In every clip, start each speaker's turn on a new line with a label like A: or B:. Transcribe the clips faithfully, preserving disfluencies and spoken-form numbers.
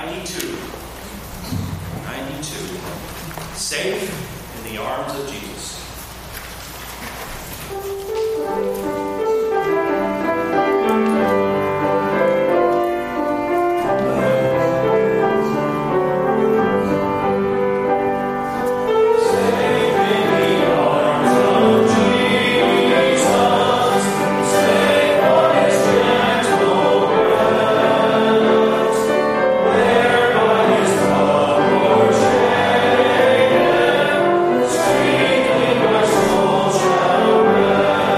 A: ninety-two. ninety-two. Safe in the arms of Jesus.
B: Street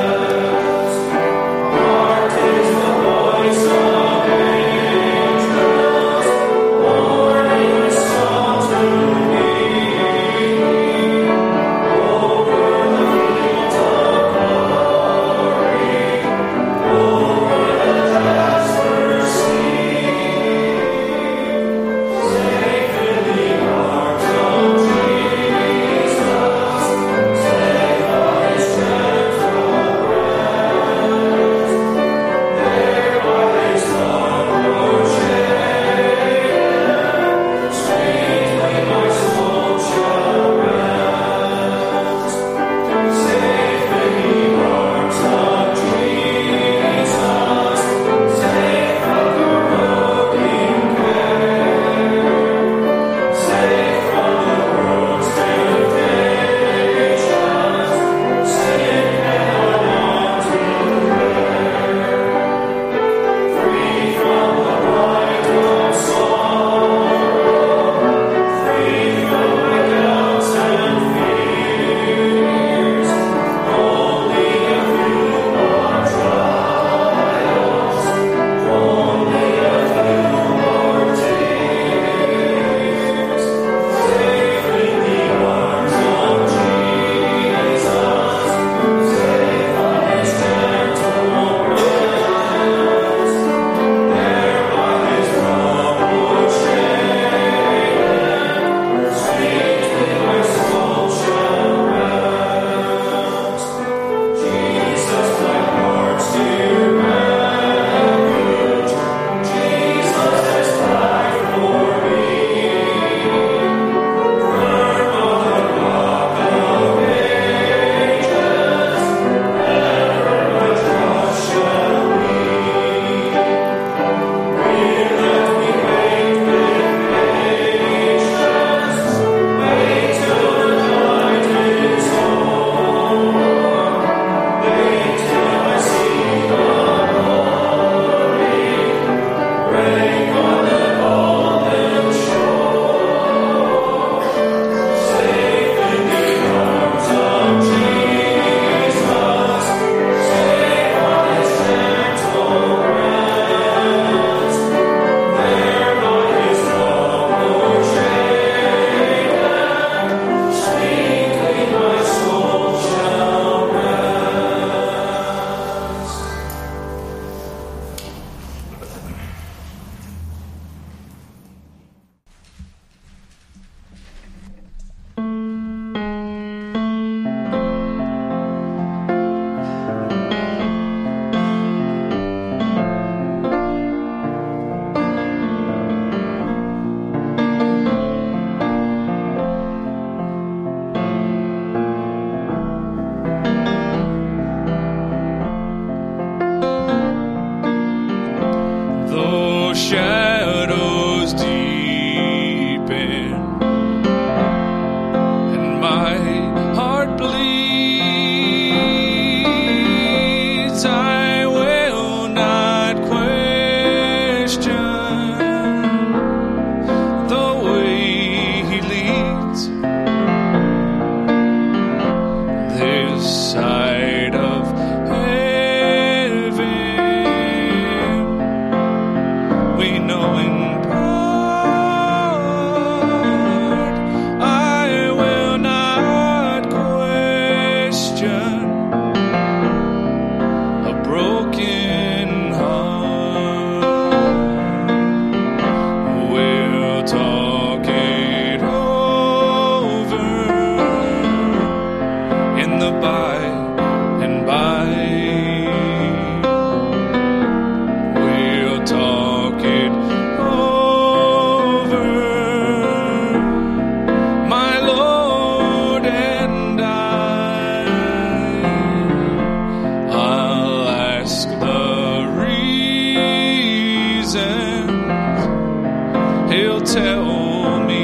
B: He'll tell me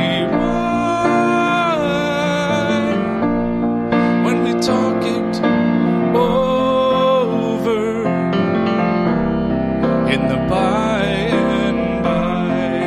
B: why when we talk it over in the by and by.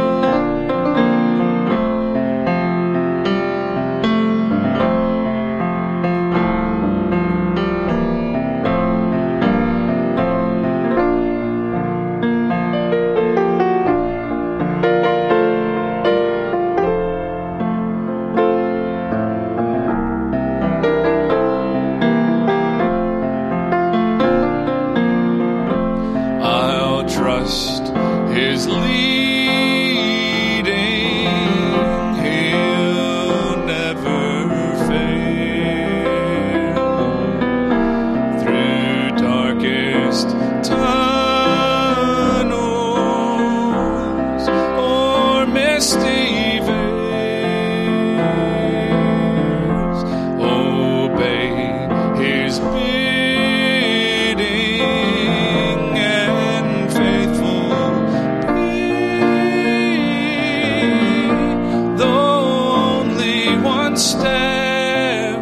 B: His leading, He'll never fail. Through darkest tunnels or misty veils, obey His bidding and faithful. Step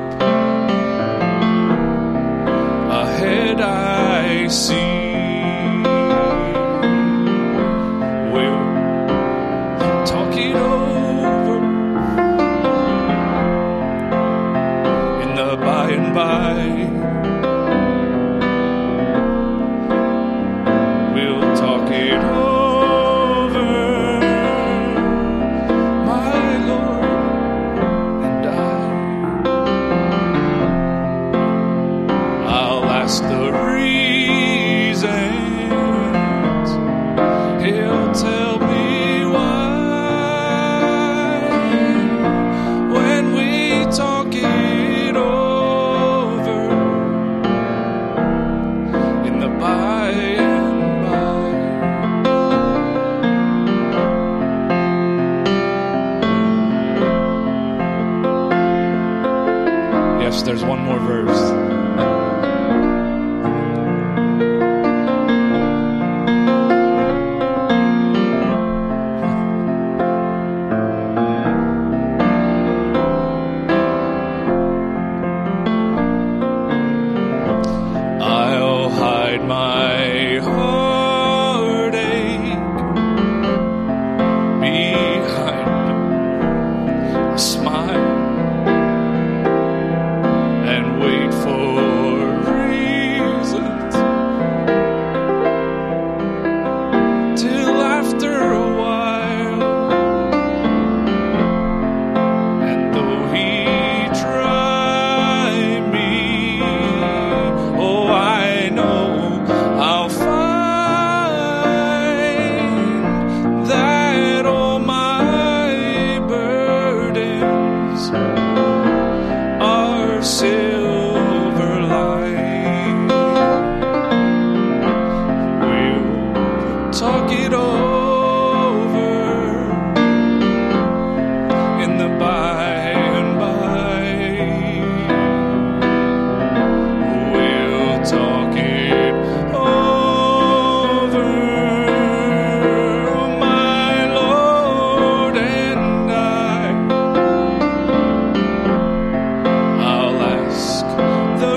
B: ahead I see, we'll talk it over in the by and by. We'll talk it over, my Lord. Ask the reasons, He'll tell me why when we talk it over in the by and by. Yes, there's one more verse. My heartache behind a smile and wait for reasons till after a while. And though He try me, oh, I know I'll find that all my burdens are silver lined. We'll talk it over in the by and by. We'll talk it over, my Lord and I. I'll ask the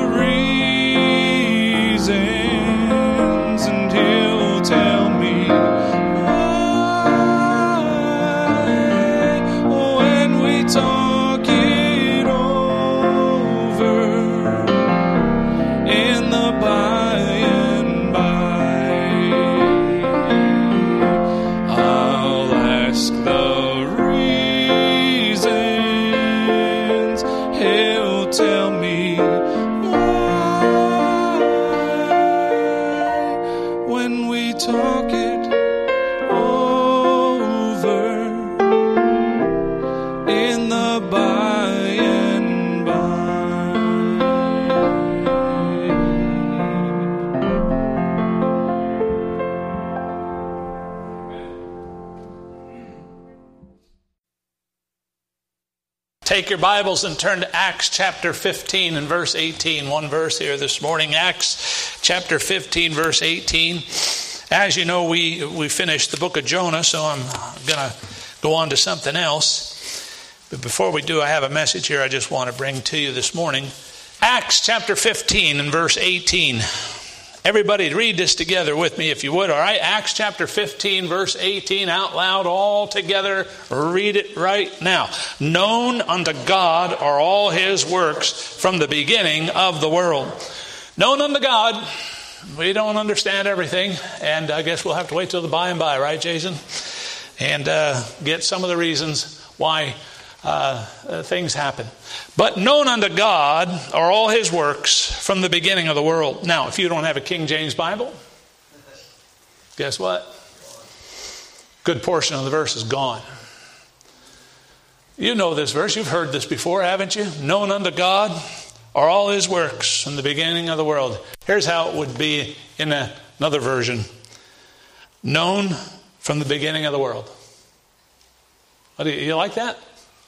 B: reasons and He'll tell me why when we talk it over in the by and by. I'll ask the reasons, He'll tell me why when we talk it over in the by and by.
C: Take your Bibles and turn to Acts chapter fifteen and verse eighteen. One verse here this morning. Acts chapter fifteen, verse eighteen. As you know, we, we finished the book of Jonah, so I'm going to go on to something else. But before we do, I have a message here I just want to bring to you this morning. Acts chapter fifteen and verse eighteen. Everybody read this together with me if you would, all right? Acts chapter fifteen, verse eighteen, out loud, all together. Read it right now. Known unto God are all his works from the beginning of the world. Known unto God. We don't understand everything, and I guess we'll have to wait till the by and by, right, Jason? And uh, get some of the reasons why uh, uh, things happen. But known unto God are all his works from the beginning of the world. Now, if you don't have a King James Bible, guess what? Good portion of the verse is gone. You know this verse. You've heard this before, haven't you? Known unto God are all his works from the beginning of the world. Here's how it would be in a, another version. Known from the beginning of the world. What, do you, you like that?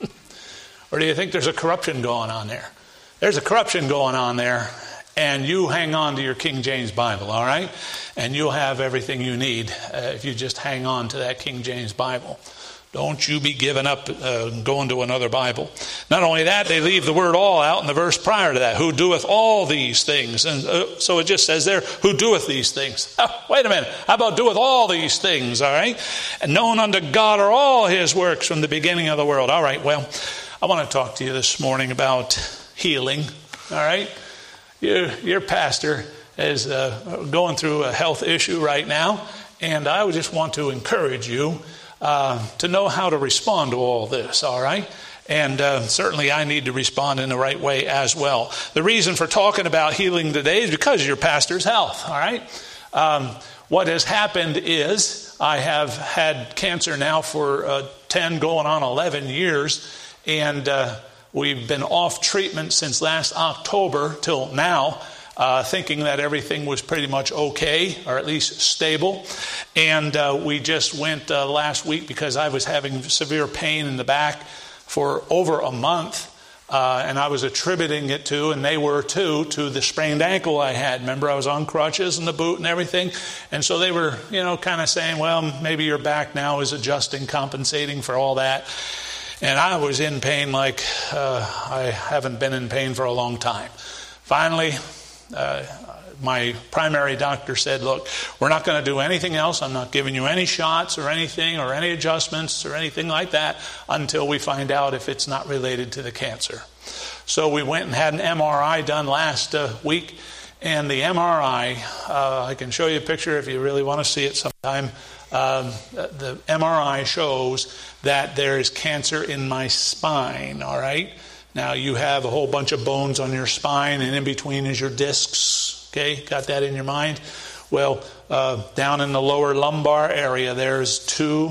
C: Or do you think there's a corruption going on there? There's a corruption going on there, and you hang on to your King James Bible, all right? And you'll have everything you need uh, if you just hang on to that King James Bible. Don't you be giving up uh, going to another Bible. Not only that, they leave the word all out in the verse prior to that. Who doeth all these things. And uh, so it just says there, who doeth these things. Oh, wait a minute. How about doeth all these things, all right? And known unto God are all his works from the beginning of the world. All right, well, I want to talk to you this morning about healing, all right? Your, your pastor is uh, going through a health issue right now, and I would just want to encourage you Uh, to know how to respond to all this, all right? And uh, certainly I need to respond in the right way as well. The reason for talking about healing today is because of your pastor's health, all right? Um, what has happened is I have had cancer now for uh, ten going on eleven years, and uh, we've been off treatment since last October till now. Uh, thinking that everything was pretty much okay, or at least stable. And uh, we just went uh, last week because I was having severe pain in the back for over a month. Uh, and I was attributing it to, and they were too, to the sprained ankle I had. Remember, I was on crutches and the boot and everything. And so they were, you know, kind of saying, well, maybe your back now is adjusting, compensating for all that. And I was in pain like uh, I haven't been in pain for a long time. Finally, Uh, my primary doctor said, look, we're not going to do anything else. I'm not giving you any shots or anything or any adjustments or anything like that until we find out if it's not related to the cancer. So we went and had an M R I done last uh, week. And the M R I, uh, I can show you a picture if you really want to see it sometime. Um, the M R I shows that there is cancer in my spine, all right? Now, you have a whole bunch of bones on your spine, and in between is your discs, okay? Got that in your mind? Well, uh, down in the lower lumbar area, there's two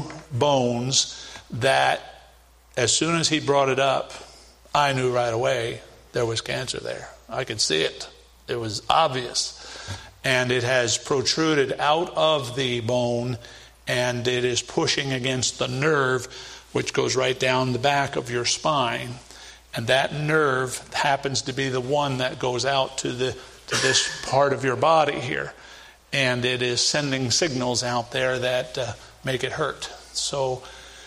C: bones that, as soon as he brought it up, I knew right away there was cancer there. I could see it. It was obvious. And it has protruded out of the bone, and it is pushing against the nerve, which goes right down the back of your spine. And that nerve happens to be the one that goes out to the to this part of your body here. And it is sending signals out there that uh, make it hurt. So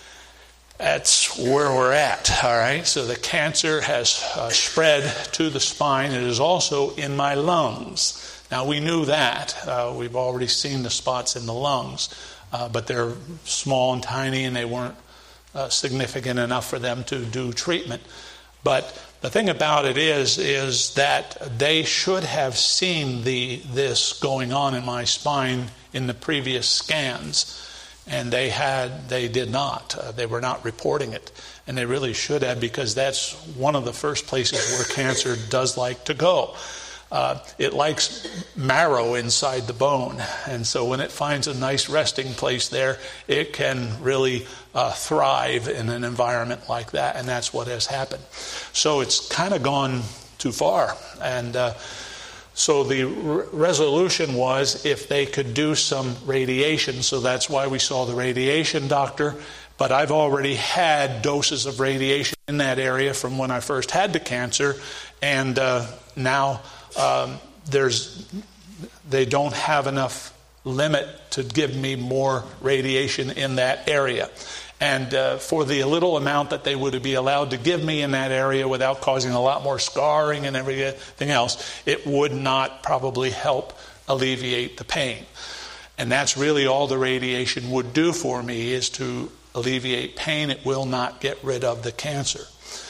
C: that's where we're at, all right? So the cancer has uh, spread to the spine. It is also in my lungs. Now, we knew that. Uh, we've already seen the spots in the lungs. Uh, but they're small and tiny, and they weren't uh, significant enough for them to do treatment. But the thing about it is, is that they should have seen the this going on in my spine in the previous scans, and they had they did not. Uh, they were not reporting it, and they really should have, because that's one of the first places where cancer does like to go. Uh, it likes marrow inside the bone, and so when it finds a nice resting place there, it can really uh, thrive in an environment like that, and that's what has happened. So it's kind of gone too far, and uh, so the re- resolution was if they could do some radiation. So that's why we saw the radiation doctor. But I've already had doses of radiation in that area from when I first had the cancer, and uh, now. Um, there's, they don't have enough limit to give me more radiation in that area. And uh, for the little amount that they would be allowed to give me in that area without causing a lot more scarring and everything else, it would not probably help alleviate the pain. And that's really all the radiation would do for me, is to alleviate pain. It will not get rid of the cancer.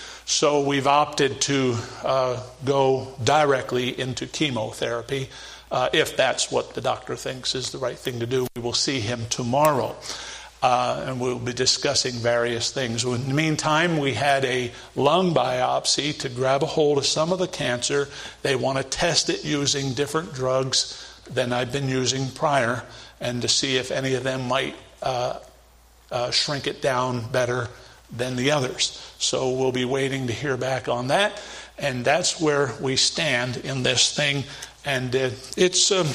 C: So we've opted to uh, go directly into chemotherapy, uh, if that's what the doctor thinks is the right thing to do. We will see him tomorrow. Uh, and we'll be discussing various things. In the meantime, we had a lung biopsy to grab a hold of some of the cancer. They want to test it using different drugs than I've been using prior, and to see if any of them might uh, uh, shrink it down better than the others. So we'll be waiting to hear back on that, and that's where we stand in this thing. And uh, it's, um,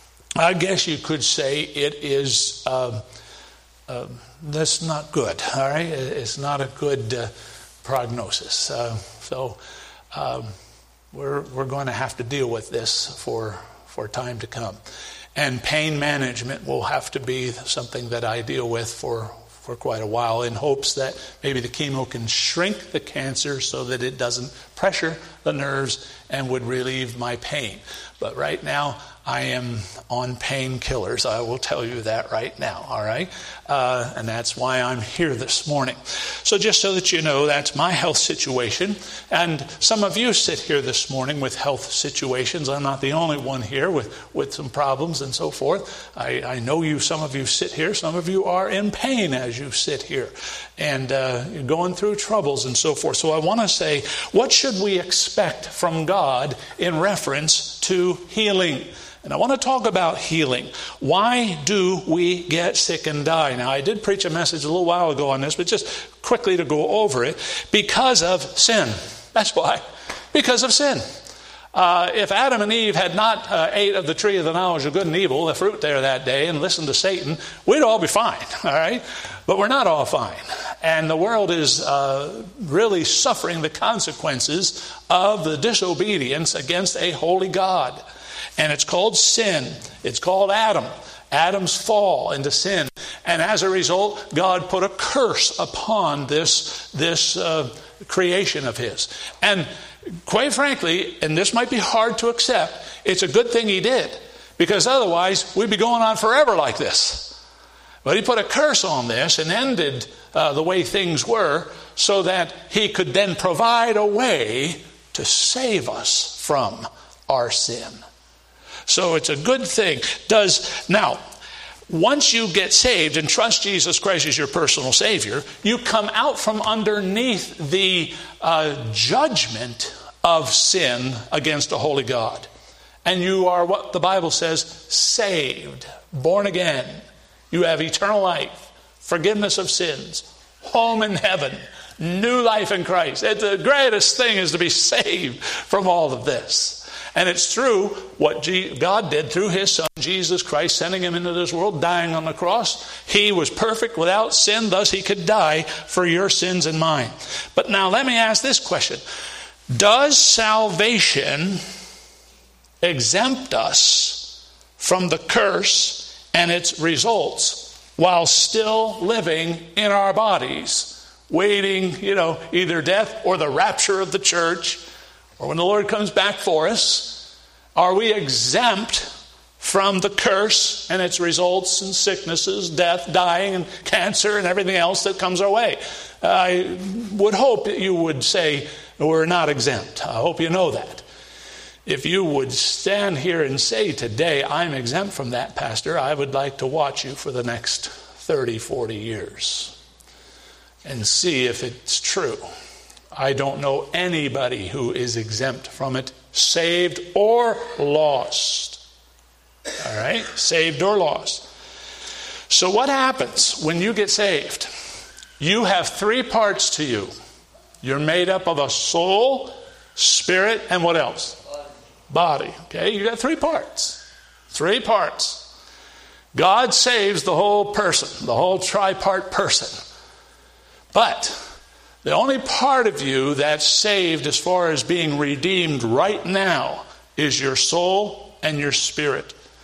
C: I guess you could say it is... Uh, Uh, that's not good, all right? It's not a good uh, prognosis. Uh, so um, we're we're going to have to deal with this for for time to come. And pain management will have to be something that I deal with for, for quite a while, in hopes that maybe the chemo can shrink the cancer so that it doesn't pressure the nerves and would relieve my pain. But right now, I am on painkillers. I will tell you that right now, all right? Uh, and that's why I'm here this morning. So just so that you know, that's my health situation. And some of you sit here this morning with health situations. I'm not the only one here with, with some problems and so forth. I, I know you, some of you sit here. Some of you are in pain as you sit here. And uh, you're going through troubles and so forth. So I want to say, what should we expect from God in reference to healing? And I want to talk about healing. Why do we get sick and die? Now, I did preach a message a little while ago on this, but just quickly to go over it. Because of sin. That's why. Because of sin. Uh, if Adam and Eve had not uh, ate of the tree of the knowledge of good and evil, the fruit there that day, and listened to Satan, we'd all be fine, all right? But we're not all fine. And the world is uh, really suffering the consequences of the disobedience against a holy God. And it's called sin. It's called Adam. Adam's fall into sin. And as a result, God put a curse upon this, this uh, creation of his. And quite frankly, and this might be hard to accept, it's a good thing he did. Because otherwise, we'd be going on forever like this. But he put a curse on this and ended uh, the way things were, so that he could then provide a way to save us from our sin. So it's a good thing. Does now, once you get saved and trust Jesus Christ as your personal Savior, you come out from underneath the uh, judgment of sin against a holy God. And you are, what the Bible says, saved, born again. You have eternal life, forgiveness of sins, home in heaven, new life in Christ. It's the greatest thing is to be saved from all of this. And it's true what God did through his Son, Jesus Christ, sending him into this world, dying on the cross. He was perfect without sin, thus he could die for your sins and mine. But now let me ask this question. Does salvation exempt us from the curse and its results while still living in our bodies, waiting, you know, either death or the rapture of the church, or when the Lord comes back for us? Are we exempt from the curse and its results and sicknesses, death, dying, and cancer, and everything else that comes our way? I would hope that you would say we're not exempt. I hope you know that. If you would stand here and say today, I'm exempt from that, Pastor, I would like to watch you for the next thirty, forty years and see if it's true. I don't know anybody who is exempt from it, saved or lost. All right? Saved or lost. So what happens when you get saved? You have three parts to you. You're made up of a soul, spirit, and what else? Body. Okay? You got three parts. Three parts. God saves the whole person, the whole tripart person. But the only part of you that's saved as far as being redeemed right now is your soul and your spirit.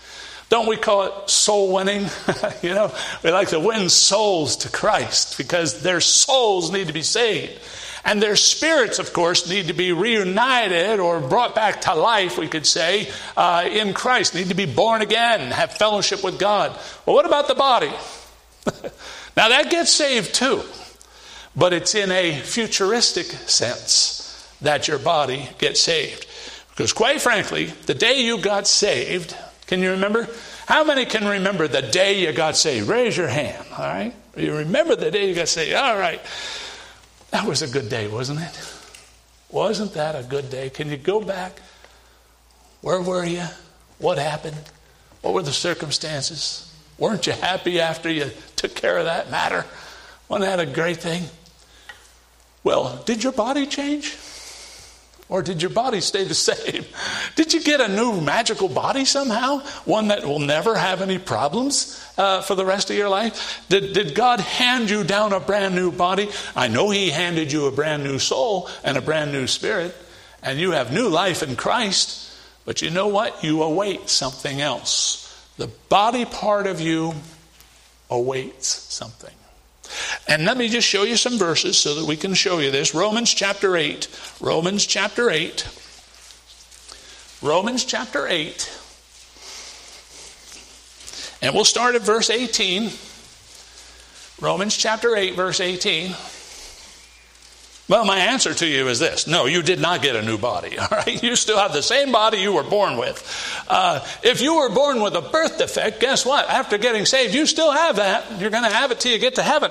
C: Don't we call it soul winning? You know, we like to win souls to Christ because their souls need to be saved. And their spirits, of course, need to be reunited or brought back to life, we could say, uh, in Christ. Need to be born again, have fellowship with God. Well, what about the body? Now, that gets saved too. But it's in a futuristic sense that your body gets saved. Because quite frankly, the day you got saved, can you remember? How many can remember the day you got saved? Raise your hand, all right? You remember the day you got saved? All right. That was a good day, wasn't it? Wasn't that a good day? Can you go back? Where were you? What happened? What were the circumstances? Weren't you happy after you took care of that matter? Wasn't that a great thing? Well, did your body change? Or did your body stay the same? Did you get a new magical body somehow? One that will never have any problems uh, for the rest of your life? Did, did God hand you down a brand new body? I know He handed you a brand new soul and a brand new spirit. And you have new life in Christ. But you know what? You await something else. The body part of you awaits something. And let me just show you some verses so that we can show you this. Romans chapter eight. Romans chapter eight. Romans chapter eight. And we'll start at verse eighteen. Romans chapter eight, verse eighteen. Well, my answer to you is this. No, you did not get a new body, all right? You still have the same body you were born with. Uh, if you were born with a birth defect, guess what? After getting saved, you still have that. You're going to have it till you get to heaven.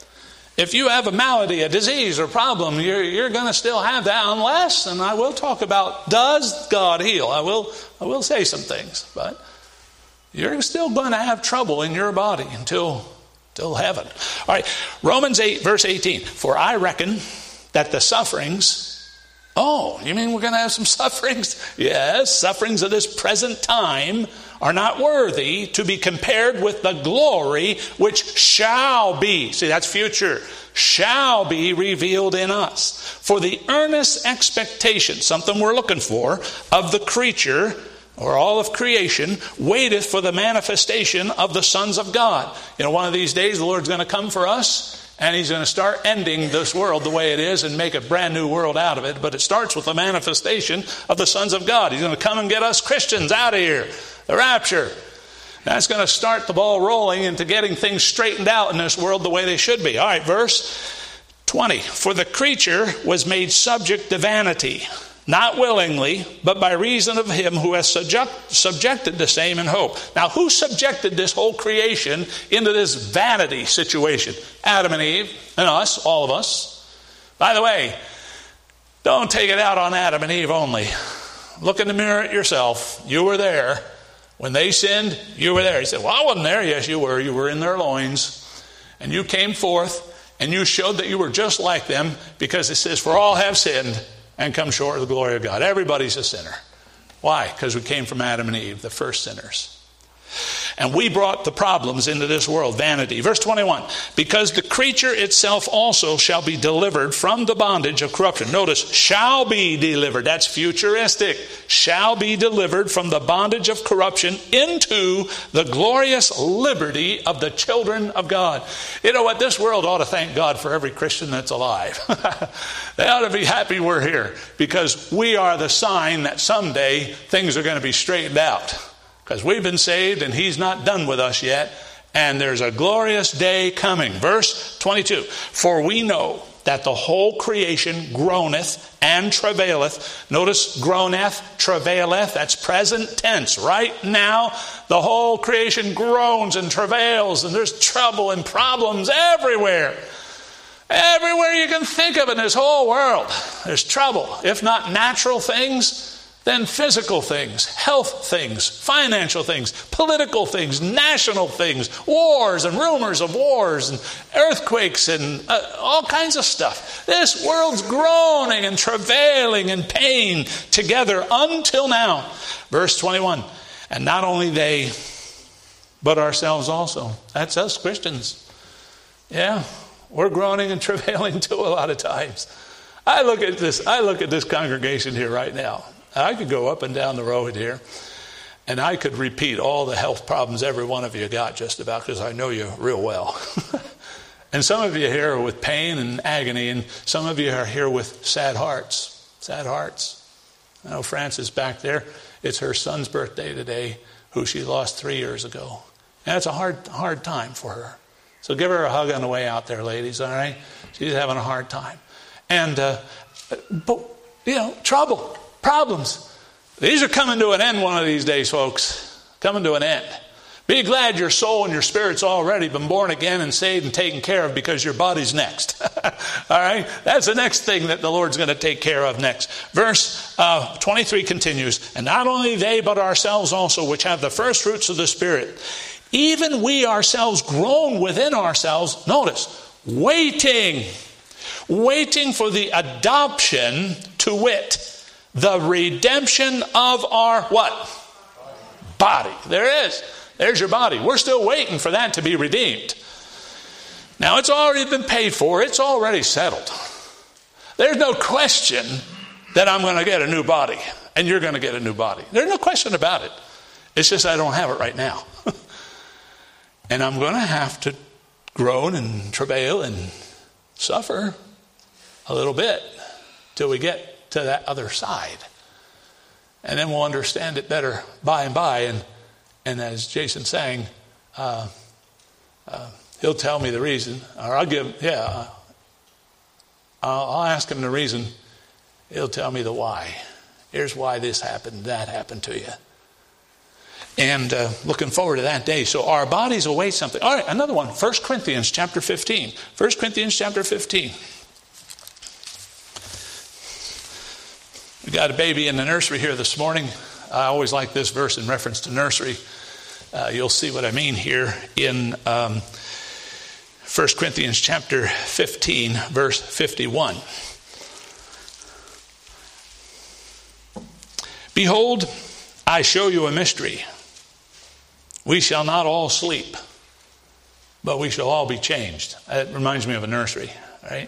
C: If you have a malady, a disease, or problem, you're, you're going to still have that unless, and I will talk about, does God heal? I will, I will say some things, but you're still going to have trouble in your body until, until heaven. All right, Romans eight, verse eighteen. For I reckon that the sufferings, oh, you mean we're going to have some sufferings? Yes, sufferings of this present time are not worthy to be compared with the glory which shall be. See, that's future. Shall be revealed in us. For the earnest expectation, something we're looking for, of the creature, or all of creation, waiteth for the manifestation of the sons of God. You know, one of these days the Lord's going to come for us. And He's going to start ending this world the way it is and make a brand new world out of it. But it starts with the manifestation of the sons of God. He's going to come and get us Christians out of here. The rapture. That's going to start the ball rolling into getting things straightened out in this world the way they should be. All right, verse twenty. For the creature was made subject to vanity, not willingly, but by reason of Him who has subject, subjected the same in hope. Now, who subjected this whole creation into this vanity situation? Adam and Eve, and us, all of us. By the way, don't take it out on Adam and Eve only. Look in the mirror at yourself. You were there. When they sinned, you were there. He said, well, I wasn't there. Yes, you were. You were in their loins. And you came forth, and you showed that you were just like them, because it says, for all have sinned and come short of the glory of God. Everybody's a sinner. Why? Because we came from Adam and Eve, the first sinners. And we brought the problems into this world, vanity. Verse twenty-one, because the creature itself also shall be delivered from the bondage of corruption. Notice, shall be delivered. That's futuristic. Shall be delivered from the bondage of corruption into the glorious liberty of the children of God. You know what? This world ought to thank God for every Christian that's alive. They ought to be happy we're here, because we are the sign that someday things are going to be straightened out. Because we've been saved and He's not done with us yet. And there's a glorious day coming. Verse twenty-two. For we know that the whole creation groaneth and travaileth. Notice groaneth, travaileth. That's present tense. Right now, the whole creation groans and travails. And there's trouble and problems everywhere. Everywhere you can think of in this whole world, there's trouble. If not natural things, then physical things, health things, financial things, political things, national things, wars and rumors of wars and earthquakes and uh, all kinds of stuff. This world's groaning and travailing in pain together until now. Verse twenty-one, and not only they, but ourselves also. That's us Christians. Yeah, we're groaning and travailing too a lot of times. I look at this, I look at this congregation here right now. I could go up and down the road here, And I could repeat all the health problems every one of you got just about, because I know you real well. And some of you here are with pain and agony, and some of you are here with sad hearts. Sad hearts. I know Frances back there, it's her son's birthday today, who she lost three years ago. And it's a hard, hard time for her. So give her a hug on the way out there, ladies, all right? She's having a hard time. And, uh, but, you know, trouble, problems. These are coming to an end one of these days, folks. Coming to an end. Be glad your soul and your spirit's already been born again and saved and taken care of, because your body's next. All right? That's the next thing that the Lord's going to take care of next. Verse uh, twenty-three continues, and not only they, but ourselves also, which have the first fruits of the Spirit, even we ourselves groan within ourselves, notice, waiting, waiting for the adoption, to wit, the redemption of our what? Body. There is. There's your body. We're still waiting for that to be redeemed. Now, it's already been paid for. It's already settled. There's no question that I'm going to get a new body and you're going to get a new body. There's no question about it. It's just I don't have it right now. And I'm going to have to groan and travail and suffer a little bit till we get to that other side. And then we'll understand it better by and by. And And as Jason sang, uh, uh, he'll tell me the reason, or I'll give, yeah, I'll, I'll ask him the reason. He'll tell me the why. Here's why this happened, that happened to you. And uh, looking forward to that day. So our bodies await something. All right, another one, First Corinthians chapter fifteen. First Corinthians chapter fifteen. We got a baby in the nursery here this morning. I always like this verse in reference to nursery. Uh, you'll see what I mean here in um, First Corinthians chapter fifteen, verse fifty-one. Behold, I show you a mystery. We shall not all sleep, but we shall all be changed. That reminds me of a nursery, right?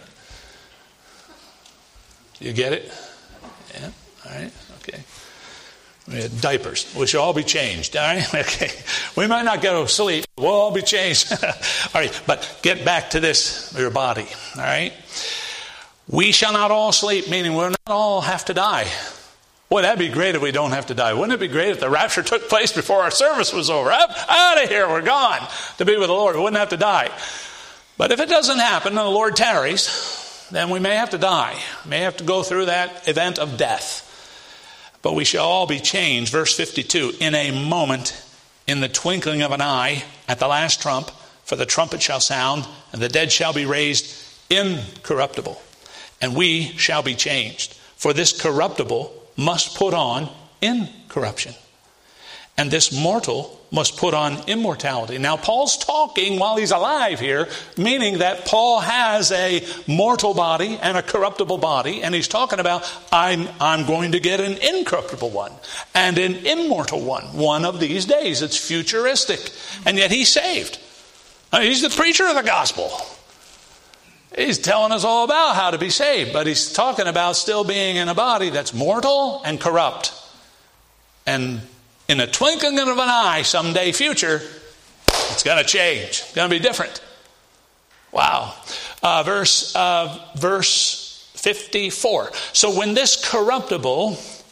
C: You get it? Yeah, all right, okay. Diapers. We shall all be changed. All right? Okay. We might not go to sleep. We'll all be changed. All right. But get back to this, your body. All right. We shall not all sleep, meaning we'll not all have to die. Boy, that'd be great if we don't have to die. Wouldn't it be great if the rapture took place before our service was over? Out of here. We're gone to be with the Lord. We wouldn't have to die. But if it doesn't happen and the Lord tarries, then we may have to die. We may have to go through that event of death. But we shall all be changed. Verse fifty-two, in a moment, in the twinkling of an eye, at the last trump, for the trumpet shall sound, and the dead shall be raised incorruptible, and we shall be changed. For this corruptible must put on incorruption, and this mortal must put on immortality. Now, Paul's talking while he's alive here, meaning that Paul has a mortal body and a corruptible body, and he's talking about, I'm, I'm going to get an incorruptible one and an immortal one one of these days. It's futuristic, and yet he's saved. I mean, he's the preacher of the gospel. He's telling us all about how to be saved, but he's talking about still being in a body that's mortal and corrupt. And in a twinkling of an eye, someday future, it's going to change. It's going to be different. Wow. Uh, verse, uh, verse fifty-four. So when this corruptible,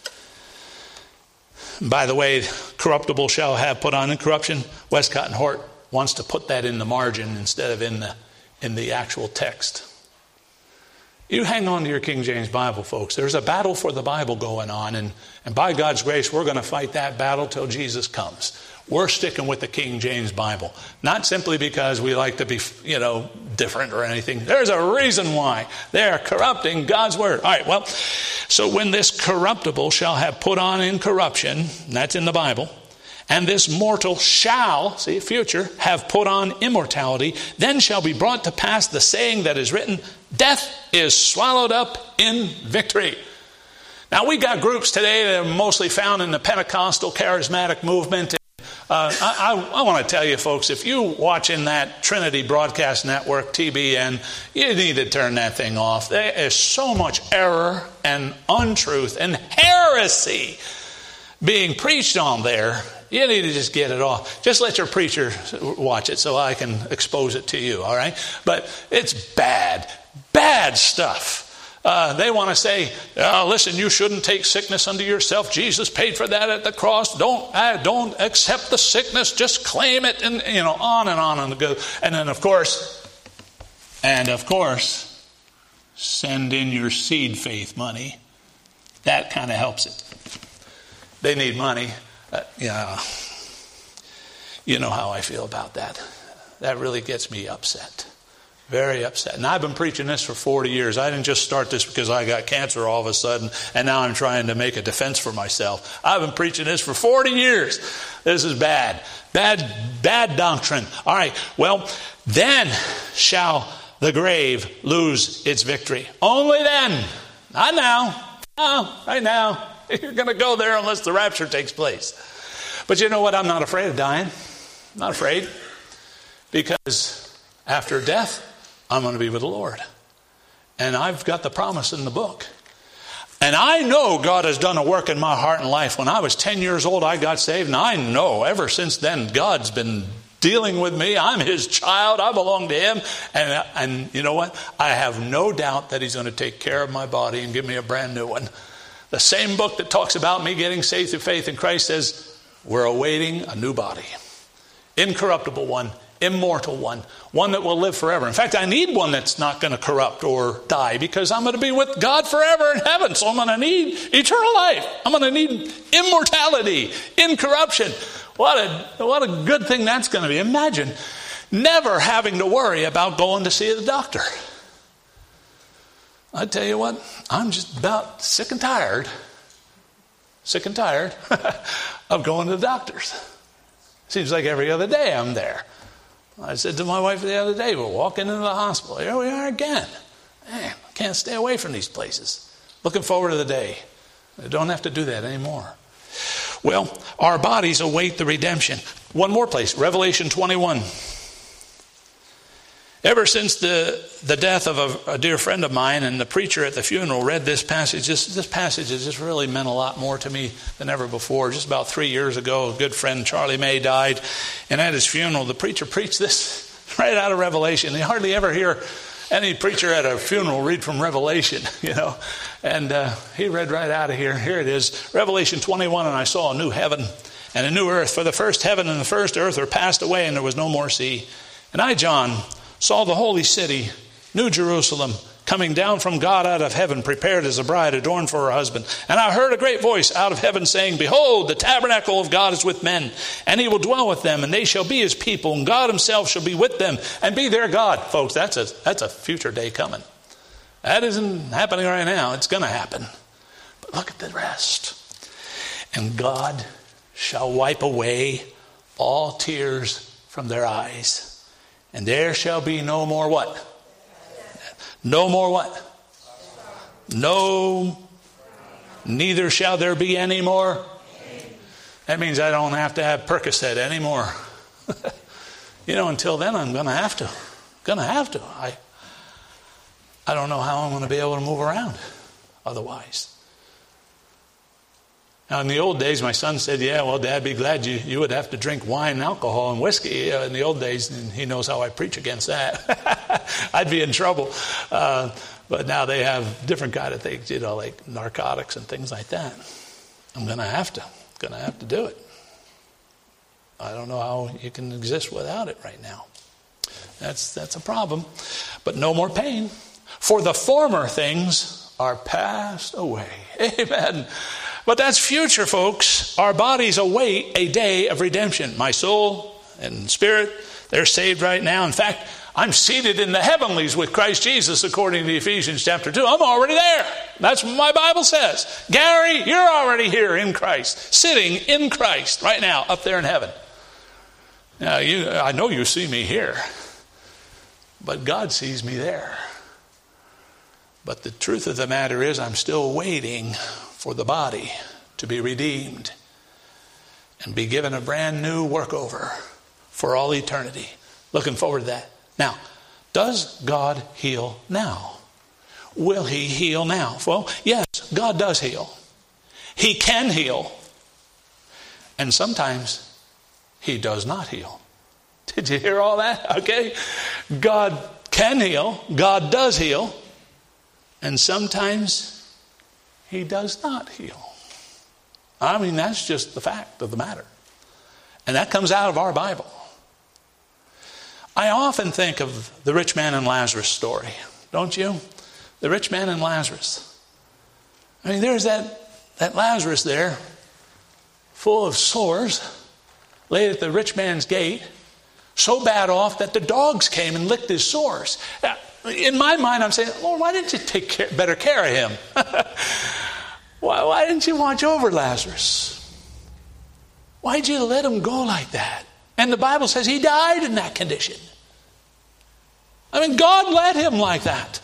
C: by the way, corruptible shall have put on incorruption, Westcott and Hort wants to put that in the margin instead of in the in the actual text. You hang on to your King James Bible, folks. There's a battle for the Bible going on, and, and by God's grace, we're going to fight that battle till Jesus comes. We're sticking with the King James Bible, not simply because we like to be, you know, different or anything. There's a reason why. They're corrupting God's word. All right, well, so when this corruptible shall have put on incorruption, and that's in the Bible, and this mortal shall, see, future, have put on immortality, then shall be brought to pass the saying that is written, death is swallowed up in victory. Now, we got groups today that are mostly found in the Pentecostal charismatic movement. Uh, I, I, I want to tell you, folks, if you watching that Trinity Broadcast Network, T B N, you need to turn that thing off. There is so much error and untruth and heresy being preached on there. You need to just get it off. Just let your preacher watch it so I can expose it to you, all right? But it's bad, bad stuff. Uh, they want to say, oh, listen, you shouldn't take sickness unto yourself. Jesus paid for that at the cross. Don't uh, don't accept the sickness. Just claim it, and you know, on and on and go. And then, of course, and of course, send in your seed faith money. That kind of helps it. They need money. Uh, yeah, you know how I feel about that. That really gets me upset. Very upset. And I've been preaching this for forty years. I didn't just start this because I got cancer all of a sudden, and now I'm trying to make a defense for myself. I've been preaching this for forty years. This is bad. Bad, bad doctrine. All right. Well, then shall the grave lose its victory. Only then. Not now. No, right now. You're going to go there unless the rapture takes place. But you know what? I'm not afraid of dying. I'm not afraid. Because after death, I'm going to be with the Lord. And I've got the promise in the book. And I know God has done a work in my heart and life. When I was ten years old, I got saved. And I know ever since then, God's been dealing with me. I'm his child. I belong to him. And, and you know what? I have no doubt that he's going to take care of my body and give me a brand new one. The same book that talks about me getting saved through faith in Christ says, we're awaiting a new body. Incorruptible one. Immortal one, one that will live forever. In fact, I need one that's not going to corrupt or die, because I'm going to be with God forever in heaven. So I'm going to need eternal life. I'm going to need immortality, incorruption. What a, what a good thing that's going to be. Imagine never having to worry about going to see the doctor. I tell you what, I'm just about sick and tired, sick and tired of going to the doctors. Seems like every other day I'm there. I said to my wife the other day, we're walking into the hospital. Here we are again. Man, I can't stay away from these places. Looking forward to the day. I don't have to do that anymore. Well, our bodies await the redemption. One more place, Revelation twenty-one. Ever since the, the death of a, a dear friend of mine, and the preacher at the funeral read this passage, this, this passage has just really meant a lot more to me than ever before. Just about three years ago, a good friend, Charlie May, died. And at his funeral, the preacher preached this right out of Revelation. You hardly ever hear any preacher at a funeral read from Revelation, you know. And uh, he read right out of here. Here it is, Revelation twenty-one, and I saw a new heaven and a new earth. For the first heaven and the first earth are passed away, and there was no more sea. And I, John, saw the holy city, New Jerusalem, coming down from God out of heaven, prepared as a bride adorned for her husband. And I heard a great voice out of heaven saying, behold, the tabernacle of God is with men, and he will dwell with them, and they shall be his people, and God himself shall be with them and be their God. Folks, that's a, that's a future day coming. That isn't happening right now. It's going to happen. But look at the rest. And God shall wipe away all tears from their eyes. And there shall be no more what? No more what? No, neither shall there be any more. That means I don't have to have Percocet anymore. You know, until then I'm going to have to. Going to have to. I, I don't know how I'm going to be able to move around otherwise. Now, in the old days, my son said, yeah, well, Dad, be glad you, you would have to drink wine and alcohol and whiskey. Uh, in the old days, and he knows how I preach against that. I'd be in trouble. Uh, but now they have different kind of things, you know, like narcotics and things like that. I'm going to have to. Going to have to do it. I don't know how you can exist without it right now. That's, that's a problem. But no more pain. For the former things are passed away. Amen. But that's future, folks. Our bodies await a day of redemption. My soul and spirit, they're saved right now. In fact, I'm seated in the heavenlies with Christ Jesus, according to Ephesians chapter two. I'm already there. That's what my Bible says. Gary, you're already here in Christ, sitting in Christ right now, up there in heaven. Now, you, I know you see me here, but God sees me there. But the truth of the matter is, I'm still waiting for the body to be redeemed and be given a brand new workover for all eternity. Looking forward to that. Now, does God heal now? Will he heal now? Well, yes, God does heal. He can heal. And sometimes he does not heal. Did you hear all that? Okay. God can heal. God does heal. And sometimes he does not heal. I mean, that's just the fact of the matter. And that comes out of our Bible. I often think of the rich man and Lazarus story. Don't you? The rich man and Lazarus. I mean, there's that, that Lazarus there, full of sores, laid at the rich man's gate, so bad off that the dogs came and licked his sores. In my mind, I'm saying, Lord, why didn't you take care, better care of him? why, why didn't you watch over Lazarus? Why'd you let him go like that? And the Bible says he died in that condition. I mean, God led him like that.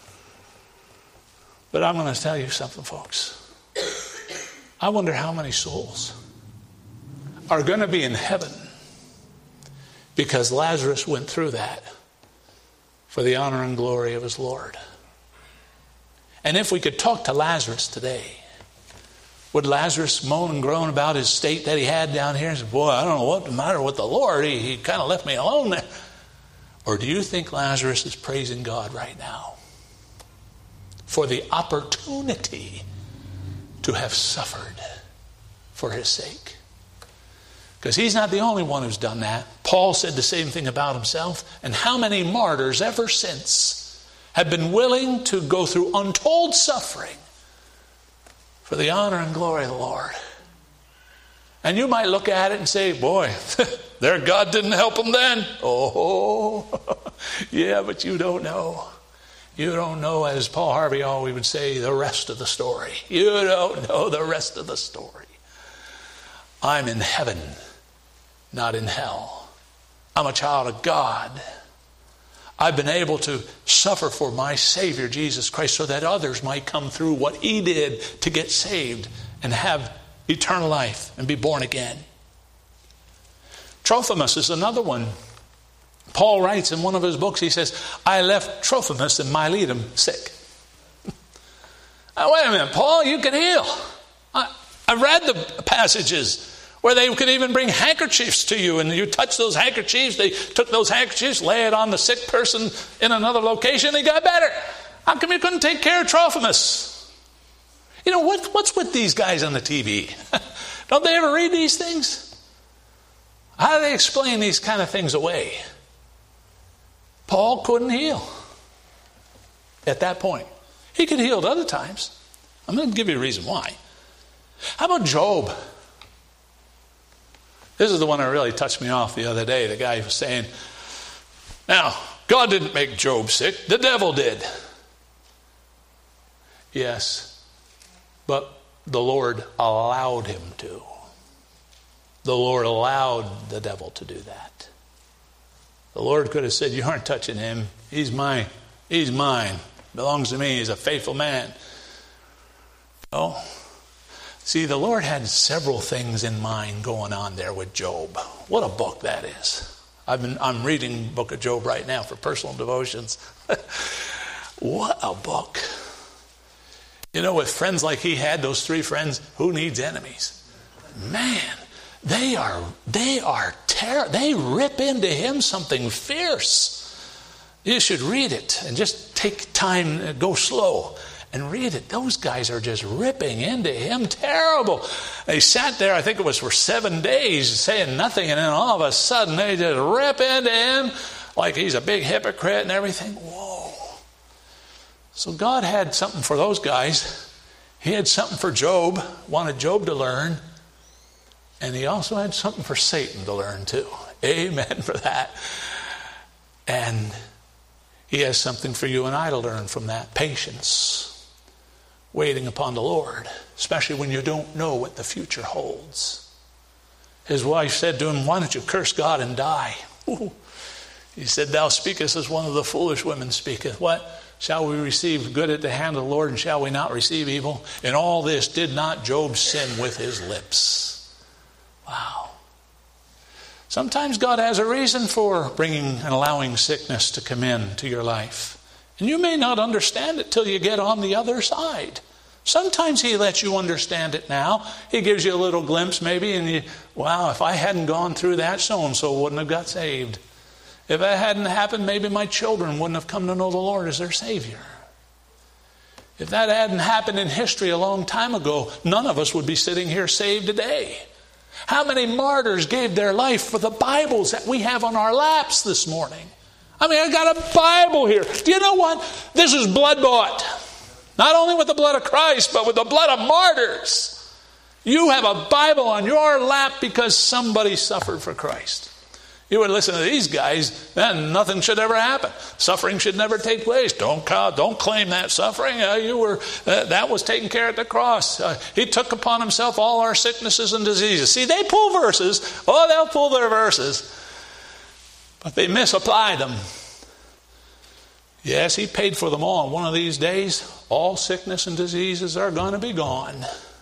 C: But I'm going to tell you something, folks. I wonder how many souls are going to be in heaven because Lazarus went through that for the honor and glory of his Lord. And if we could talk to Lazarus today, would Lazarus moan and groan about his state that he had down here and say, boy, I don't know what's the matter with the Lord. He, he kind of left me alone there. Or do you think Lazarus is praising God right now for the opportunity to have suffered for his sake? Because he's not the only one who's done that. Paul said the same thing about himself. And how many martyrs ever since have been willing to go through untold suffering for the honor and glory of the Lord? And you might look at it and say, boy, their God didn't help them then. Oh, yeah, but you don't know. You don't know, as Paul Harvey always would say, the rest of the story. You don't know the rest of the story. I'm in heaven, not in hell. I'm a child of God. I've been able to suffer for my Savior, Jesus Christ, so that others might come through what he did to get saved and have eternal life and be born again. Trophimus is another one. Paul writes in one of his books, he says, I left Trophimus in Miletum sick. Now, wait a minute, Paul, you can heal. I, I read the passages where they could even bring handkerchiefs to you, and you touch those handkerchiefs. They took those handkerchiefs, lay it on the sick person in another location, they got better. How come you couldn't take care of Trophimus? You know, what, what's with these guys on the T V? Don't they ever read these things? How do they explain these kind of things away? Paul couldn't heal at that point. He could heal at other times. I'm going to give you a reason why. How about Job? This is the one that really touched me off the other day. The guy was saying, now, God didn't make Job sick. The devil did. Yes. But the Lord allowed him to. The Lord allowed the devil to do that. The Lord could have said, you aren't touching him. He's mine. He's mine. Belongs to me. He's a faithful man. No. See, the Lord had several things in mind going on there with Job. What a book that is. I've been, I'm reading the book of Job right now for personal devotions. What a book. You know, with friends like he had, those three friends, who needs enemies? Man, they are, they are terror. They rip into him something fierce. You should read it and just take time, go slow and read it. Those guys are just ripping into him terrible. They sat there, I think it was for seven days, saying nothing, and then all of a sudden they just rip into him like he's a big hypocrite and everything. Whoa. So God had something for those guys. He had something for Job, wanted Job to learn. And he also had something for Satan to learn too. Amen for that. And he has something for you and I to learn from that. Patience. Waiting upon the Lord. Especially when you don't know what the future holds. His wife said to him, why don't you curse God and die? Ooh. He said, thou speakest as one of the foolish women speaketh. What? Shall we receive good at the hand of the Lord, and shall we not receive evil? In all this did not Job sin with his lips. Wow. Sometimes God has a reason for bringing and allowing sickness to come in to your life. And you may not understand it till you get on the other side. Sometimes he lets you understand it now. He gives you a little glimpse maybe, and you, wow, if I hadn't gone through that, so-and-so wouldn't have got saved. If that hadn't happened, maybe my children wouldn't have come to know the Lord as their Savior. If that hadn't happened in history a long time ago, none of us would be sitting here saved today. How many martyrs gave their life for the Bibles that we have on our laps this morning? I mean, I got a Bible here. Do you know what? This is blood bought. Not only with the blood of Christ, but with the blood of martyrs. You have a Bible on your lap because somebody suffered for Christ. You would listen to these guys, then nothing should ever happen. Suffering should never take place. Don't don't claim that suffering. Uh, you were uh, that was taken care of at the cross. Uh, he took upon himself all our sicknesses and diseases. See, they pull verses. Oh, they'll pull their verses, but they misapply them. Yes, he paid for them all. And one of these days, all sickness and diseases are going to be gone.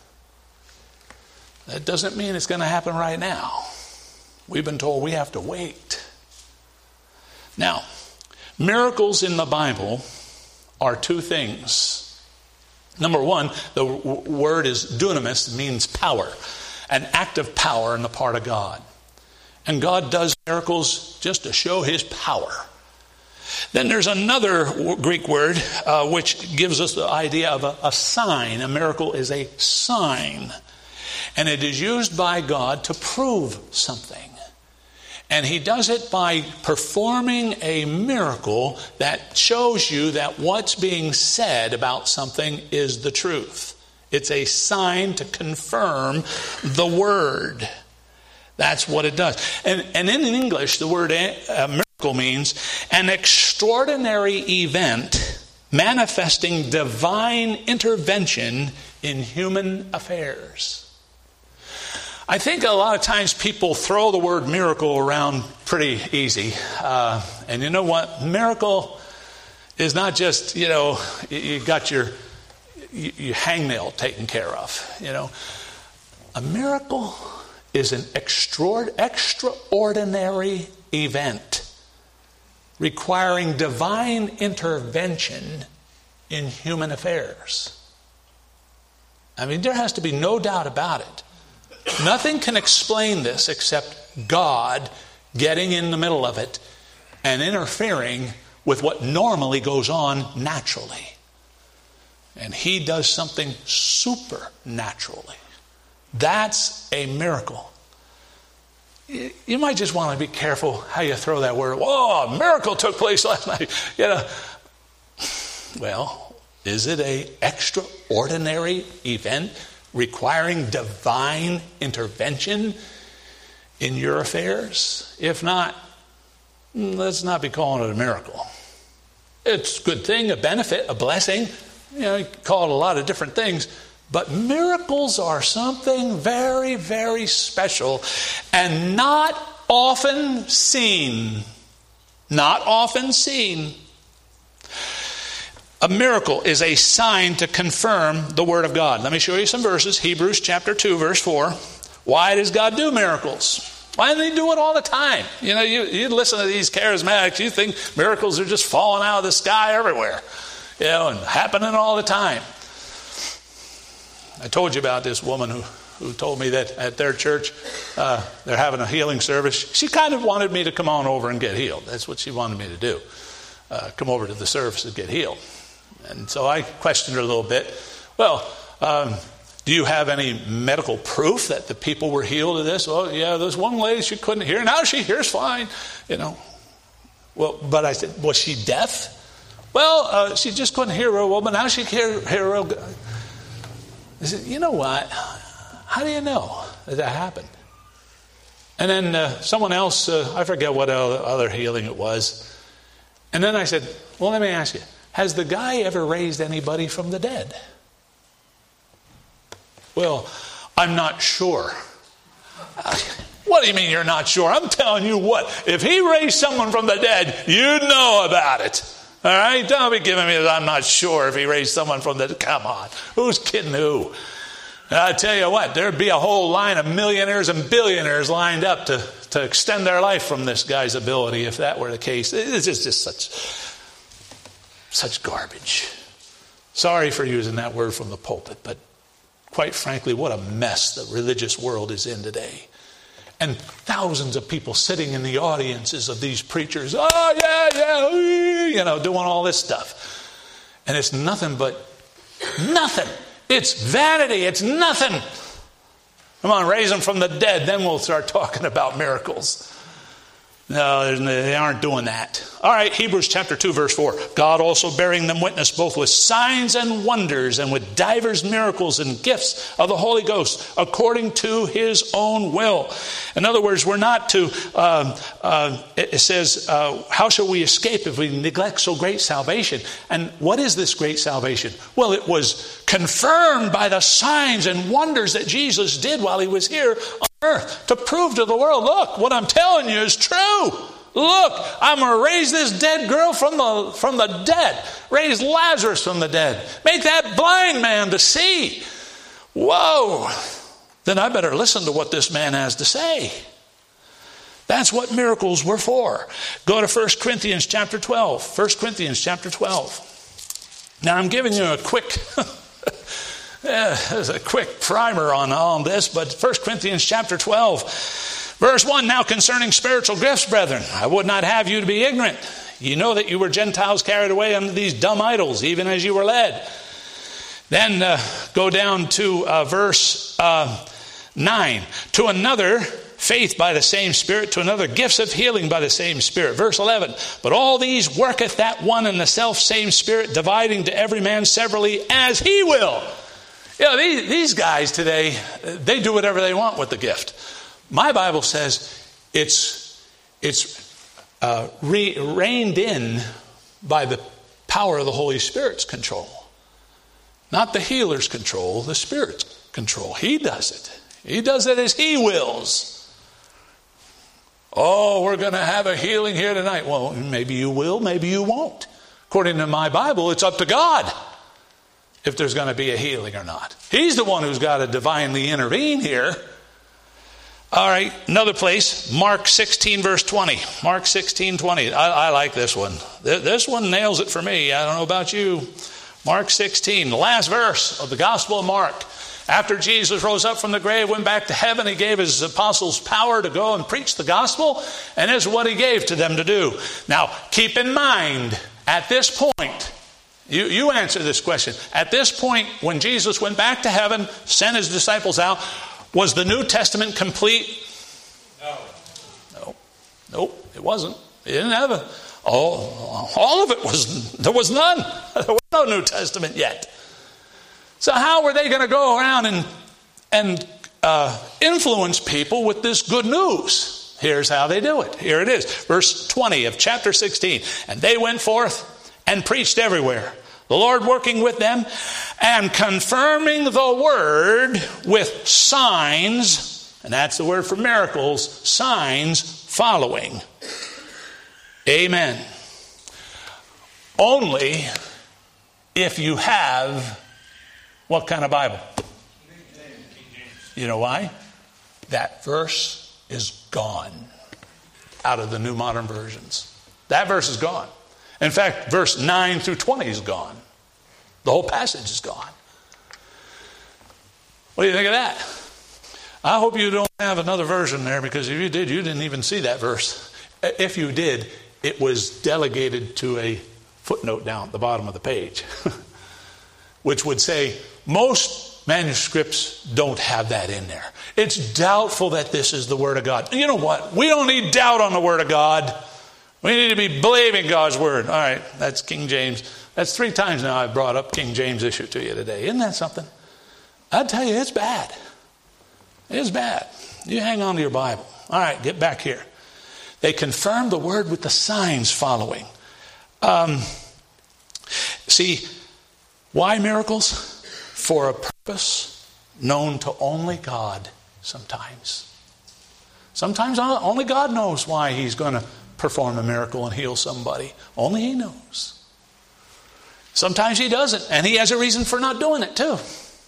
C: That doesn't mean it's going to happen right now. We've been told we have to wait. Now, miracles in the Bible are two things. Number one, the w- word is dunamis, means power, an act of power on the part of God. And God does miracles just to show his power. Then there's another Greek word uh, which gives us the idea of a, a sign. A miracle is a sign. And it is used by God to prove something. And he does it by performing a miracle that shows you that what's being said about something is the truth. It's a sign to confirm the word. That's what it does. And, and in English, the word uh, miracle means an extraordinary event manifesting divine intervention in human affairs. I think a lot of times people throw the word miracle around pretty easy. Uh, and you know what? Miracle is not just, you know, you, you got your, you, your hangnail taken care of. You know, a miracle is an extraord- extraordinary event requiring divine intervention in human affairs. I mean, there has to be no doubt about it. Nothing can explain this except God getting in the middle of it and interfering with what normally goes on naturally. And he does something supernaturally. That's a miracle. You might just want to be careful how you throw that word. Oh, a miracle took place last night. You know, well, is it an extraordinary event requiring divine intervention in your affairs? If not, let's not be calling it a miracle. It's a good thing, a benefit, a blessing. You know, you can call it a lot of different things. But miracles are something very, very special and not often seen. Not often seen. A miracle is a sign to confirm the Word of God. Let me show you some verses. Hebrews chapter two, verse four. Why does God do miracles? Why doesn't he do it all the time? You know, you, you listen to these charismatics, you think miracles are just falling out of the sky everywhere. You know, and happening all the time. I told you about this woman who, who told me that at their church, uh, they're having a healing service. She kind of wanted me to come on over and get healed. That's what she wanted me to do. Uh, come over to the service and get healed. And so I questioned her a little bit. Well, um, do you have any medical proof that the people were healed of this? Well, yeah, there's one lady, she couldn't hear. Now she hears fine, you know. Well, but I said, was she deaf? Well, uh, she just couldn't hear real well, but now she can hear, hear real good. I said, you know what? How do you know that that happened? And then uh, someone else, uh, I forget what other healing it was. And then I said, well, let me ask you, has the guy ever raised anybody from the dead? Well, I'm not sure. Uh, what do you mean you're not sure? I'm telling you what, if he raised someone from the dead, you'd know about it. All right? Don't be giving me that I'm not sure if he raised someone from the... Come on. Who's kidding who? And I tell you what, there'd be a whole line of millionaires and billionaires lined up to, to extend their life from this guy's ability if that were the case. It's just, just such, such garbage. Sorry for using that word from the pulpit, but quite frankly, what a mess the religious world is in today. And thousands of people sitting in the audiences of these preachers, oh, yeah, yeah, you know, doing all this stuff. And it's nothing but nothing. It's vanity. It's nothing. Come on, raise them from the dead. Then we'll start talking about miracles. No, they aren't doing that. All right, Hebrews chapter two, verse four. God also bearing them witness both with signs and wonders and with divers miracles and gifts of the Holy Ghost according to his own will. In other words, we're not to, uh, uh, it says, uh, how shall we escape if we neglect so great salvation? And what is this great salvation? Well, it was confirmed by the signs and wonders that Jesus did while he was here on earth to prove to the world, look, what I'm telling you is true. Look, I'm going to raise this dead girl from the from the dead. Raise Lazarus from the dead. Make that blind man to see. Whoa. Then I better listen to what this man has to say. That's what miracles were for. Go to First Corinthians chapter twelve. First Corinthians chapter twelve. Now I'm giving you a quick... Yeah, there's a quick primer on all this, but First Corinthians chapter twelve, verse one, now concerning spiritual gifts, brethren, I would not have you to be ignorant. You know that you were Gentiles carried away unto these dumb idols, even as you were led. Then uh, go down to uh, verse uh, nine. To another, faith by the same Spirit, to another, gifts of healing by the same Spirit. Verse eleven, but all these worketh that one and the self same Spirit, dividing to every man severally as he will. You know, these, these guys today, they do whatever they want with the gift. My Bible says it's it's uh, re- reined in by the power of the Holy Spirit's control. Not the healer's control, the Spirit's control. He does it. He does it as he wills. Oh, we're going to have a healing here tonight. Well, maybe you will, maybe you won't. According to my Bible, it's up to God if there's going to be a healing or not. He's the one who's got to divinely intervene here. All right, another place, Mark sixteen, verse twenty. Mark sixteen, twenty. I, I like this one. This one nails it for me. I don't know about you. Mark sixteen, the last verse of the Gospel of Mark. After Jesus rose up from the grave, went back to heaven, he gave his apostles power to go and preach the gospel, and this is what he gave to them to do. Now, keep in mind, at this point, You, you answer this question. At this point, when Jesus went back to heaven, sent his disciples out, was the New Testament complete?
A: No.
C: No. Nope, it wasn't. It didn't have a... All, all of it was... There was none. There was no New Testament yet. So how were they going to go around and, and uh, influence people with this good news? Here's how they do it. Here it is. Verse twenty of chapter sixteen. And they went forth and preached everywhere, the Lord working with them and confirming the word with signs, and that's the word for miracles, signs following. Amen. Only if you have what kind of Bible? You know why? That verse is gone out of the New Modern Versions. That verse is gone. In fact, verse nine through twenty is gone. The whole passage is gone. What do you think of that? I hope you don't have another version there, because if you did, you didn't even see that verse. If you did, it was delegated to a footnote down at the bottom of the page, which would say most manuscripts don't have that in there. It's doubtful that this is the Word of God. You know what? We don't need doubt on the Word of God. We need to be believing God's Word. All right, that's King James. That's three times now I've brought up King James issue to you today. Isn't that something? I tell you, it's bad. It's bad. You hang on to your Bible. All right, get back here. They confirmed the Word with the signs following. Um, see, why miracles? For a purpose known to only God sometimes. Sometimes only God knows why he's going to perform a miracle and heal somebody. Only he knows. Sometimes he doesn't, and he has a reason for not doing it too.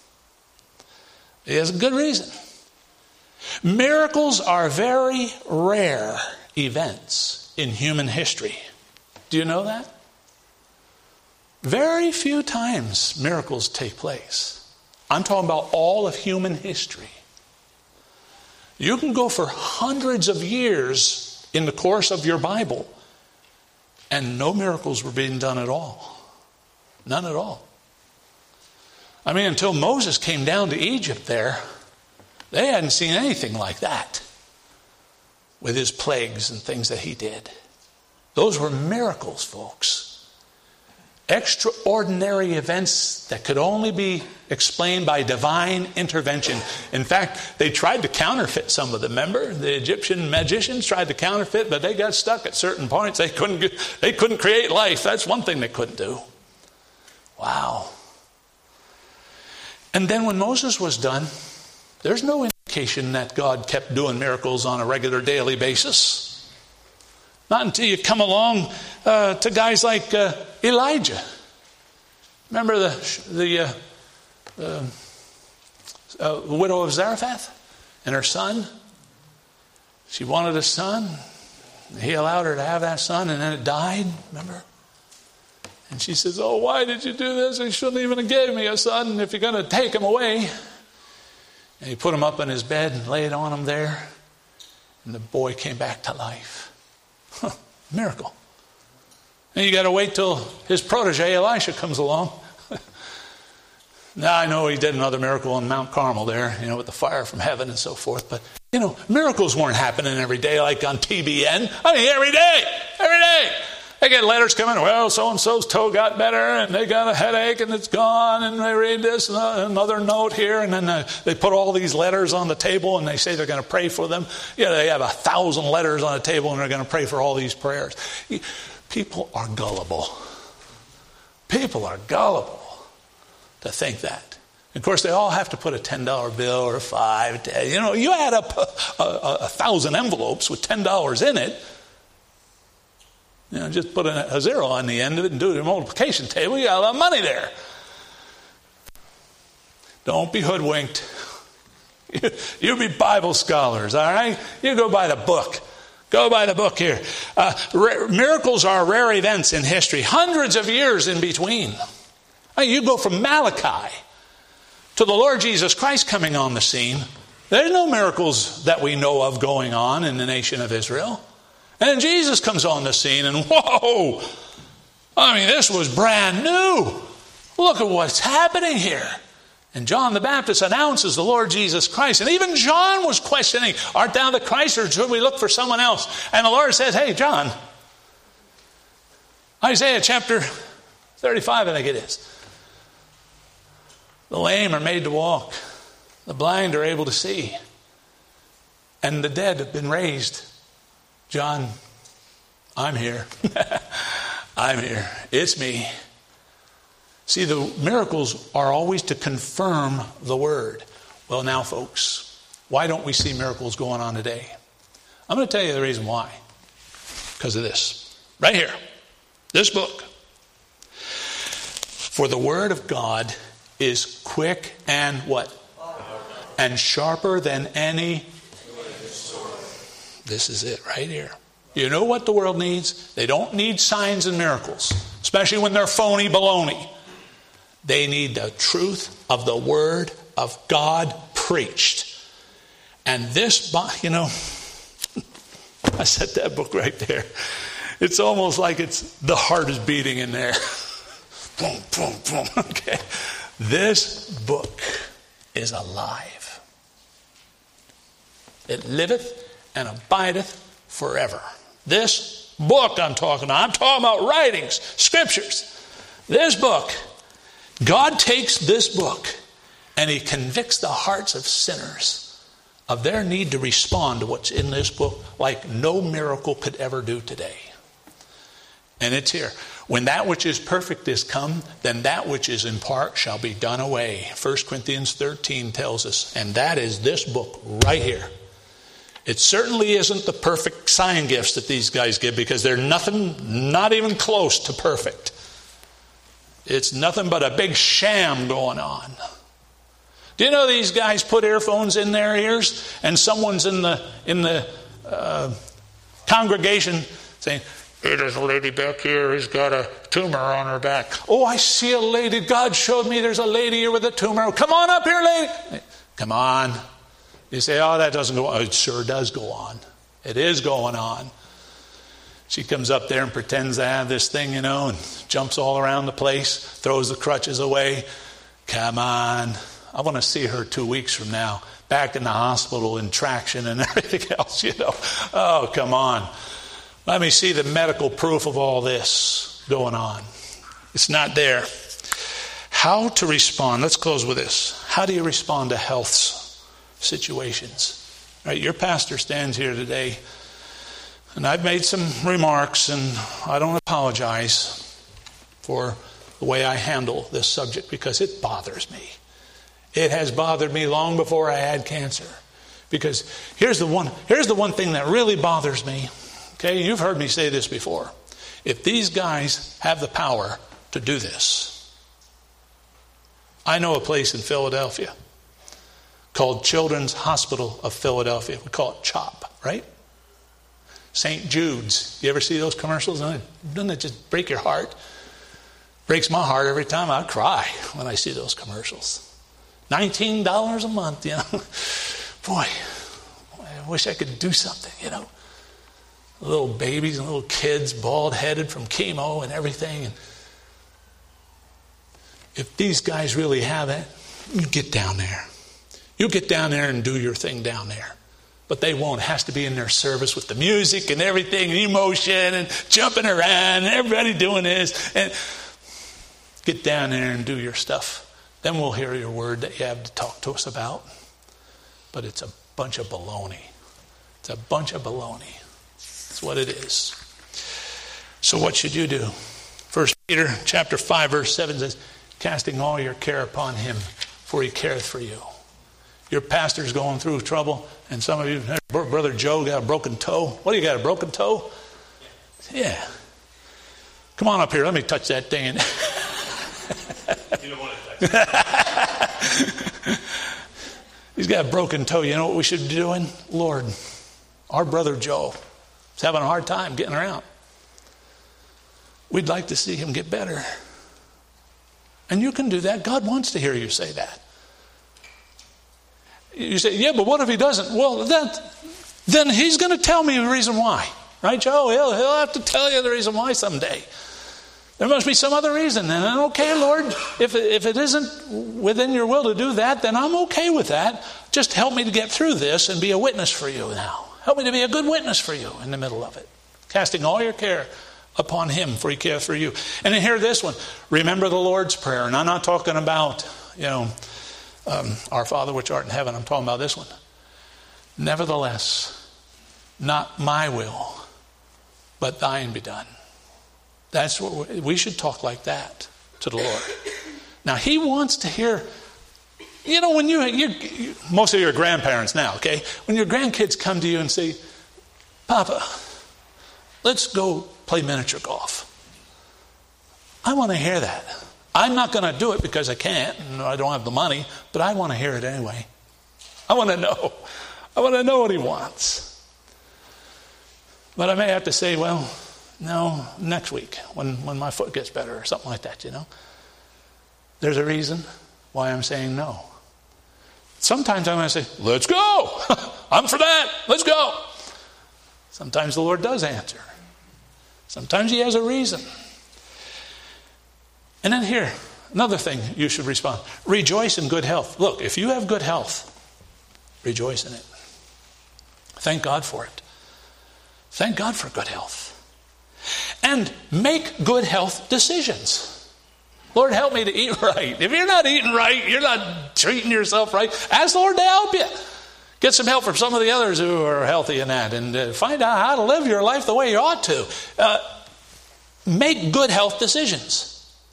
C: He has a good reason. Miracles are very rare events in human history. Do you know that? Very few times miracles take place. I'm talking about all of human history. You can go for hundreds of years in the course of your Bible and no miracles were being done at all. None at all. I mean, until Moses came down to Egypt there, they hadn't seen anything like that with his plagues and things that he did. Those were miracles, folks. Extraordinary events that could only be explained by divine intervention. In fact, they tried to counterfeit some of them. Remember, the Egyptian magicians tried to counterfeit, but they got stuck at certain points. They couldn't get, they couldn't create life. That's one thing they couldn't do. Wow. And then when Moses was done, there's no indication that God kept doing miracles on a regular daily basis. Not until you come along uh, to guys like uh, Elijah. Remember the the uh, uh, uh, widow of Zarephath and her son? She wanted a son. He allowed her to have that son, and then it died. Remember? And she says, "Oh, why did you do this? You shouldn't even have gave me a son if you're going to take him away." And he put him up in his bed and laid on him there, and the boy came back to life. Huh, miracle. And you got to wait till his protege Elisha comes along. Now I know he did another miracle on Mount Carmel there, you know, with the fire from heaven and so forth. But you know, miracles weren't happening every day like on T B N. I mean, every day, every day. They get letters coming. Well, so and so's toe got better, and they got a headache, and it's gone. And they read this, and another note here, and then uh, they put all these letters on the table, and they say they're going to pray for them. Yeah, they have a thousand letters on the table, and they're going to pray for all these prayers. People are gullible. People are gullible to think that. Of course, they all have to put a ten dollar bill or a five. ten, you know, you add up a, a, a thousand envelopes with ten dollars in it. You know, just put a, a zero on the end of it and do the multiplication table. You got a lot of money there. Don't be hoodwinked. You, you be Bible scholars, all right? You go by the book. Go by the book here. Uh, r- miracles are rare events in history. Hundreds of years in between. I mean, you go from Malachi to the Lord Jesus Christ coming on the scene. There's no miracles that we know of going on in the nation of Israel. And then Jesus comes on the scene and whoa, I mean, this was brand new. Look at what's happening here. And John the Baptist announces the Lord Jesus Christ. And even John was questioning, art thou the Christ or should we look for someone else? And the Lord says, hey, John, Isaiah chapter thirty-five, I think it is. The lame are made to walk. The blind are able to see. And the dead have been raised. John, I'm here. I'm here. It's me. See, the miracles are always to confirm the word. Well, now, folks, why don't we see miracles going on today? I'm going to tell you the reason why. Because of this. Right here. This book. For the word of God is quick and what? And sharper than any. This is it right here. You know what the world needs? They don't need signs and miracles, especially when they're phony baloney. They need the truth of the word of God preached. And this, you know, I set that book right there. It's almost like it's the heart is beating in there. Boom, boom, boom. Okay. This book is alive. It liveth and abideth forever. This book I'm talking about, I'm talking about writings, scriptures. This book, God takes this book and he convicts the hearts of sinners of their need to respond to what's in this book like no miracle could ever do today. And it's here. When that which is perfect is come, then that which is in part shall be done away. First Corinthians thirteen tells us, and that is this book right here. It certainly isn't the perfect sign gifts that these guys give because they're nothing, not even close to perfect. It's nothing but a big sham going on. Do you know these guys put earphones in their ears and someone's in the in the uh, congregation saying, Hey, there's a lady back here who's got a tumor on her back. Oh, I see a lady. God showed me there's a lady here with a tumor. Come on up here, lady. Come on. You say, oh, that doesn't go on. It sure does go on. It is going on. She comes up there and pretends to have this thing, you know, and jumps all around the place, throws the crutches away. Come on. I want to see her two weeks from now, back in the hospital in traction and everything else, you know. Oh, come on. Let me see the medical proof of all this going on. It's not there. How to respond. Let's close with this. How do you respond to health situations? All right, your pastor stands here today, and I've made some remarks, and I don't apologize for the way I handle this subject because it bothers me. It has bothered me long before I had cancer. Because here's the one, here's the one thing that really bothers me. Okay, you've heard me say this before. If these guys have the power to do this, I know a place in Philadelphia called Children's Hospital of Philadelphia. We call it CHOP, right? Saint Jude's. You ever see those commercials? Doesn't it just break your heart? Breaks my heart every time. I cry when I see those commercials. nineteen dollars a month, you know. Boy, I wish I could do something, you know. Little babies and little kids, bald-headed from chemo and everything. And if these guys really have it, you get down there. You get down there and do your thing down there. But they won't. It has to be in their service with the music and everything, and emotion and jumping around and everybody doing this. And get down there and do your stuff. Then we'll hear your word that you have to talk to us about. But it's a bunch of baloney. It's a bunch of baloney. That's what it is. So what should you do? First Peter chapter five, verse seven says, casting all your care upon him, for he careth for you. Your pastor's going through trouble, and some of you, Brother Joe got a broken toe. What do you got, a broken toe? Yeah. Come on up here. Let me touch that thing.
A: You don't want to touch it.
C: He's got a broken toe. You know what we should be doing? Lord, our brother Joe is having a hard time getting around. We'd like to see him get better. And you can do that. God wants to hear you say that. You say, yeah, but what if he doesn't? Well, that, then he's going to tell me the reason why. Right, Joe? He'll, he'll have to tell you the reason why someday. There must be some other reason. And then, okay, Lord, if it, if it isn't within your will to do that, then I'm okay with that. Just help me to get through this and be a witness for you now. Help me to be a good witness for you in the middle of it. Casting all your care upon him, for he careth for you. And then hear this one. Remember the Lord's Prayer. And I'm not talking about, you know, um, our Father which art in heaven. I'm talking about this one. Nevertheless, not my will, but thine be done. That's what we, we should talk like that to the Lord. Now, he wants to hear, you know, when you, you, you, most of your grandparents now, okay, when your grandkids come to you and say, Papa, let's go play miniature golf. I want to hear that. I'm not going to do it because I can't, and I don't have the money, but I want to hear it anyway. I want to know. I want to know what he wants. But I may have to say, well, no, next week when, when my foot gets better or something like that, you know. There's a reason why I'm saying no. Sometimes I'm going to say, let's go. I'm for that. Let's go. Sometimes the Lord does answer. Sometimes he has a reason. And then here, another thing you should respond. Rejoice in good health. Look, if you have good health, rejoice in it. Thank God for it. Thank God for good health. And make good health decisions. Lord, help me to eat right. If you're not eating right, you're not treating yourself right, ask the Lord to help you. Get some help from some of the others who are healthy in that, and uh, find out how to live your life the way you ought to. Uh, make good health decisions.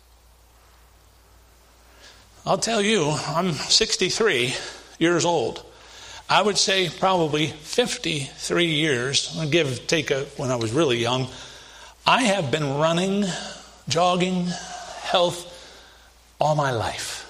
C: I'll tell you, I'm sixty-three years old. I would say probably fifty-three years, I'll give take a, when I was really young, I have been running, jogging, health all my life.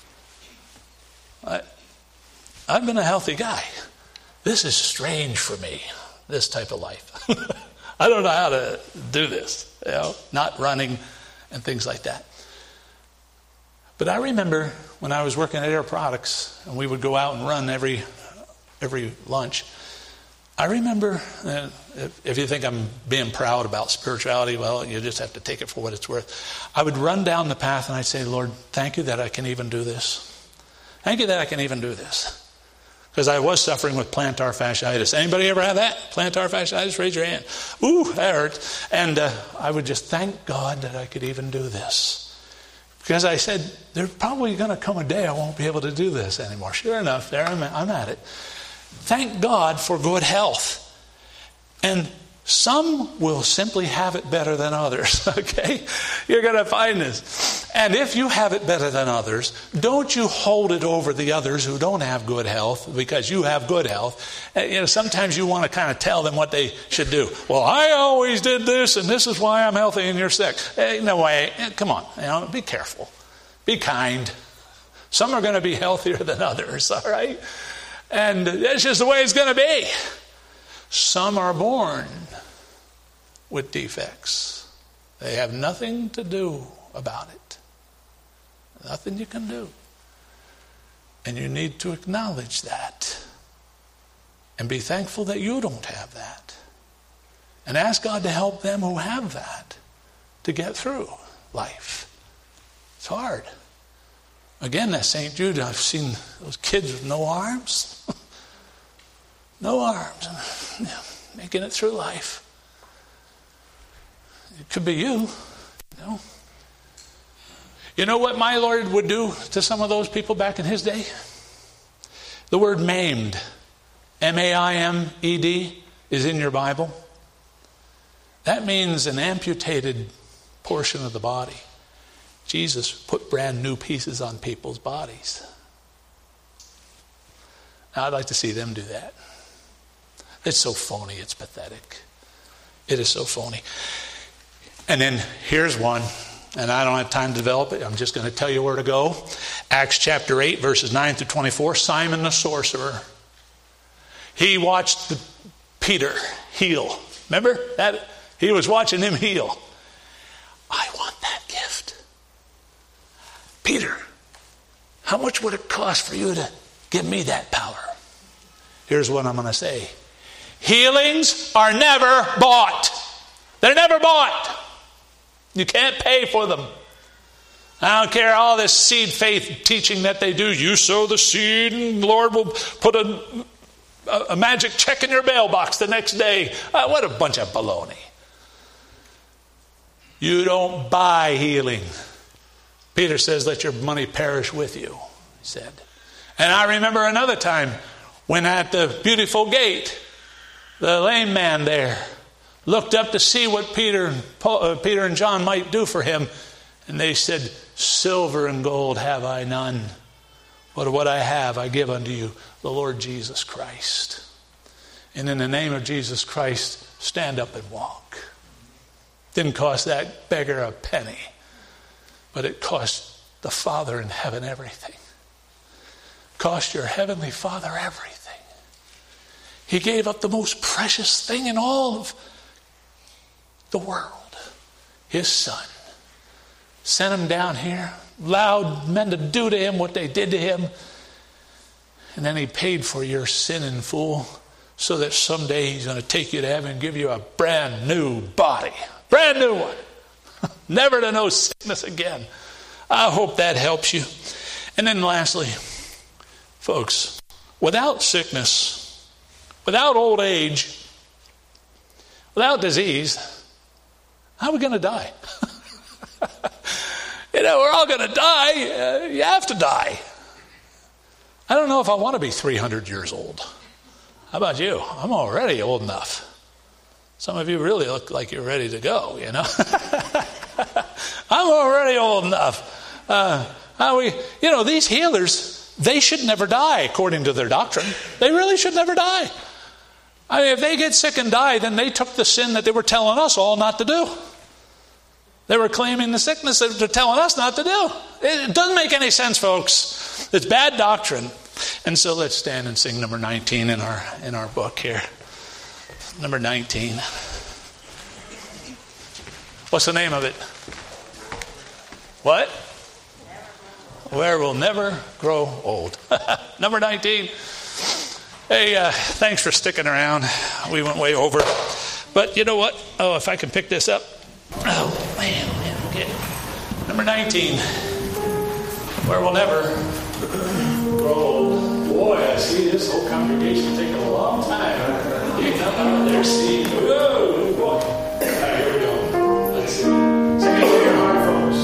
C: I, I've been a healthy guy. This is strange for me, this type of life. I don't know how to do this, you know, not running and things like that. But I remember when I was working at Air Products and we would go out and run every every lunch. I remember, uh, if, if you think I'm being proud about spirituality, well, you just have to take it for what it's worth. I would run down the path and I'd say, Lord, thank you that I can even do this. Thank you that I can even do this. Because I was suffering with plantar fasciitis. Anybody ever have that? Plantar fasciitis? Raise your hand. Ooh, that hurts. And uh, I would just thank God that I could even do this. Because I said, there's probably going to come a day I won't be able to do this anymore. Sure enough, there I'm, I'm at it. Thank God for good health. And some will simply have it better than others, okay? You're going to find this. And if you have it better than others, don't you hold it over the others who don't have good health because you have good health. You know, sometimes you want to kind of tell them what they should do. Well, I always did this, and this is why I'm healthy and you're sick. No way. Come on. You know, be careful. Be kind. Some are going to be healthier than others, all right? And that's just the way it's going to be. Some are born with defects. They have nothing to do about it. Nothing you can do. And you need to acknowledge that. And be thankful that you don't have that. And ask God to help them who have that to get through life. It's hard. Again, at Saint Jude, I've seen those kids with no arms. No arms. Yeah, making it through life. It could be you. You know. You know what my Lord would do to some of those people back in his day? The word maimed, M A I M E D, is in your Bible. That means an amputated portion of the body. Jesus put brand new pieces on people's bodies. Now, I'd like to see them do that. It's so phony, it's pathetic. It is so phony. And then here's one, and I don't have time to develop it. I'm just going to tell you where to go. Acts chapter eight, verses nine through twenty-four. Simon the sorcerer. He watched the, Peter heal. Remember that? He was watching him heal. I want that gift. Peter, how much would it cost for you to give me that power? Here's what I'm going to say. Healings are never bought. They're never bought. You can't pay for them. I don't care all this seed faith teaching that they do. You sow the seed and the Lord will put a, a, a magic check in your mailbox the next day. Uh, what a bunch of baloney. You don't buy healing. Peter says, let your money perish with you, he said. And I remember another time when at the beautiful gate, the lame man there looked up to see what Peter and, Paul, uh, Peter and John might do for him. And they said, silver and gold have I none, but what I have I give unto you, the Lord Jesus Christ. And in the name of Jesus Christ, stand up and walk. Didn't cost that beggar a penny, but it cost the Father in heaven everything. Cost your heavenly Father everything. He gave up the most precious thing in all of the world, his Son. Sent him down here, allowed men to do to him what they did to him, and then he paid for your sin in full so that someday he's going to take you to heaven and give you a brand new body. Brand new one. Never to know sickness again. I hope that helps you. And then lastly, folks, without sickness, without old age, without disease, how are we going to die? You know, we're all going to die. Uh, you have to die. I don't know if I want to be three hundred years old. How about you? I'm already old enough. Some of you really look like you're ready to go, you know. I'm already old enough. Uh, how we, you know, these healers, they should never die according to their doctrine. They really should never die. I mean, if they get sick and die, then they took the sin that they were telling us all not to do. They were claiming the sickness that they're telling us not to do. It doesn't make any sense, folks. It's bad doctrine. And so let's stand and sing number nineteen in our in our book here. Number nineteen. What's the name of it? What? Where we'll never grow old. Number nineteen. Hey, uh, thanks for sticking around. We went way over. But you know what? Oh, if I can pick this up. Oh, man, man, okay. Number nineteen. Where we'll never grow old. Boy, I see this whole congregation taking a long time. You come out there, see. Whoa, boy. All right, here we go. Let's see. Sing it to your heart, folks.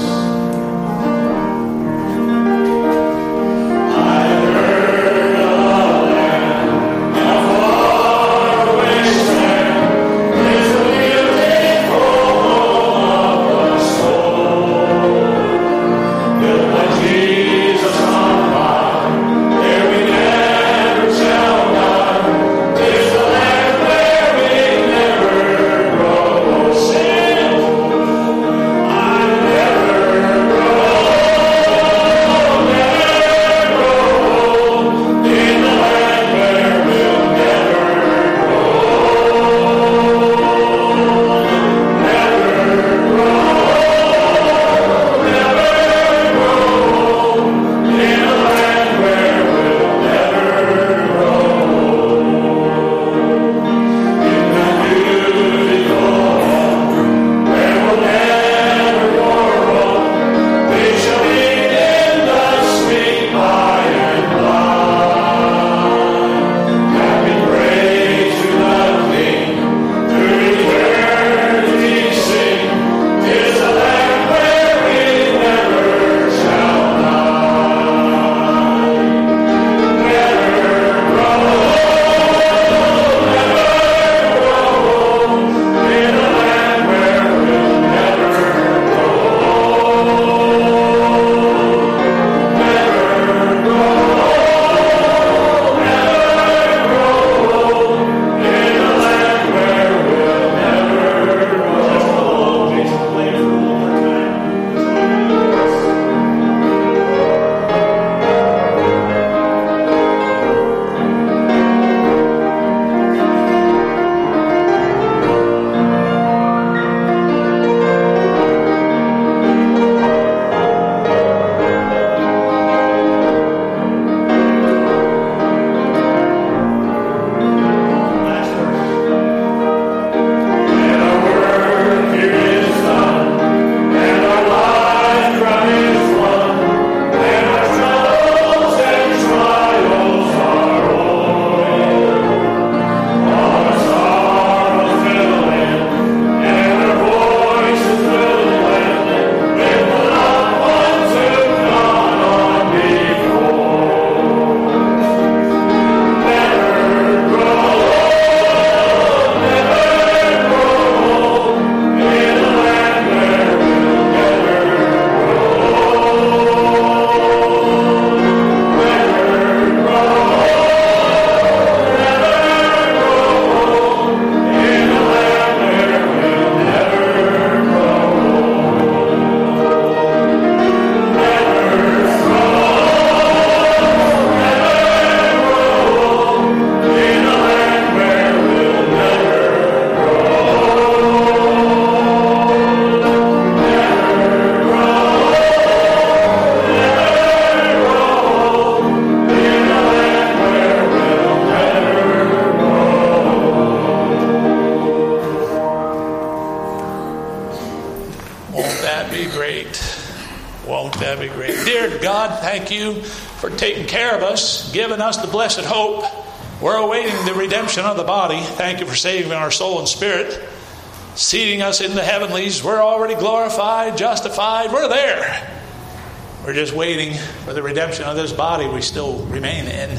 C: Thank you for taking care of us, giving us the blessed hope. We're awaiting the redemption of the body. Thank you for saving our soul and spirit, seating us in the heavenlies. We're already glorified, justified. We're there. We're just waiting for the redemption of this body we still remain in,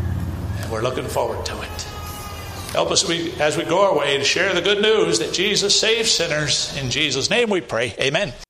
C: and we're looking forward to it. Help us as we go our way to share the good news that Jesus saves sinners. In Jesus' name we pray. Amen.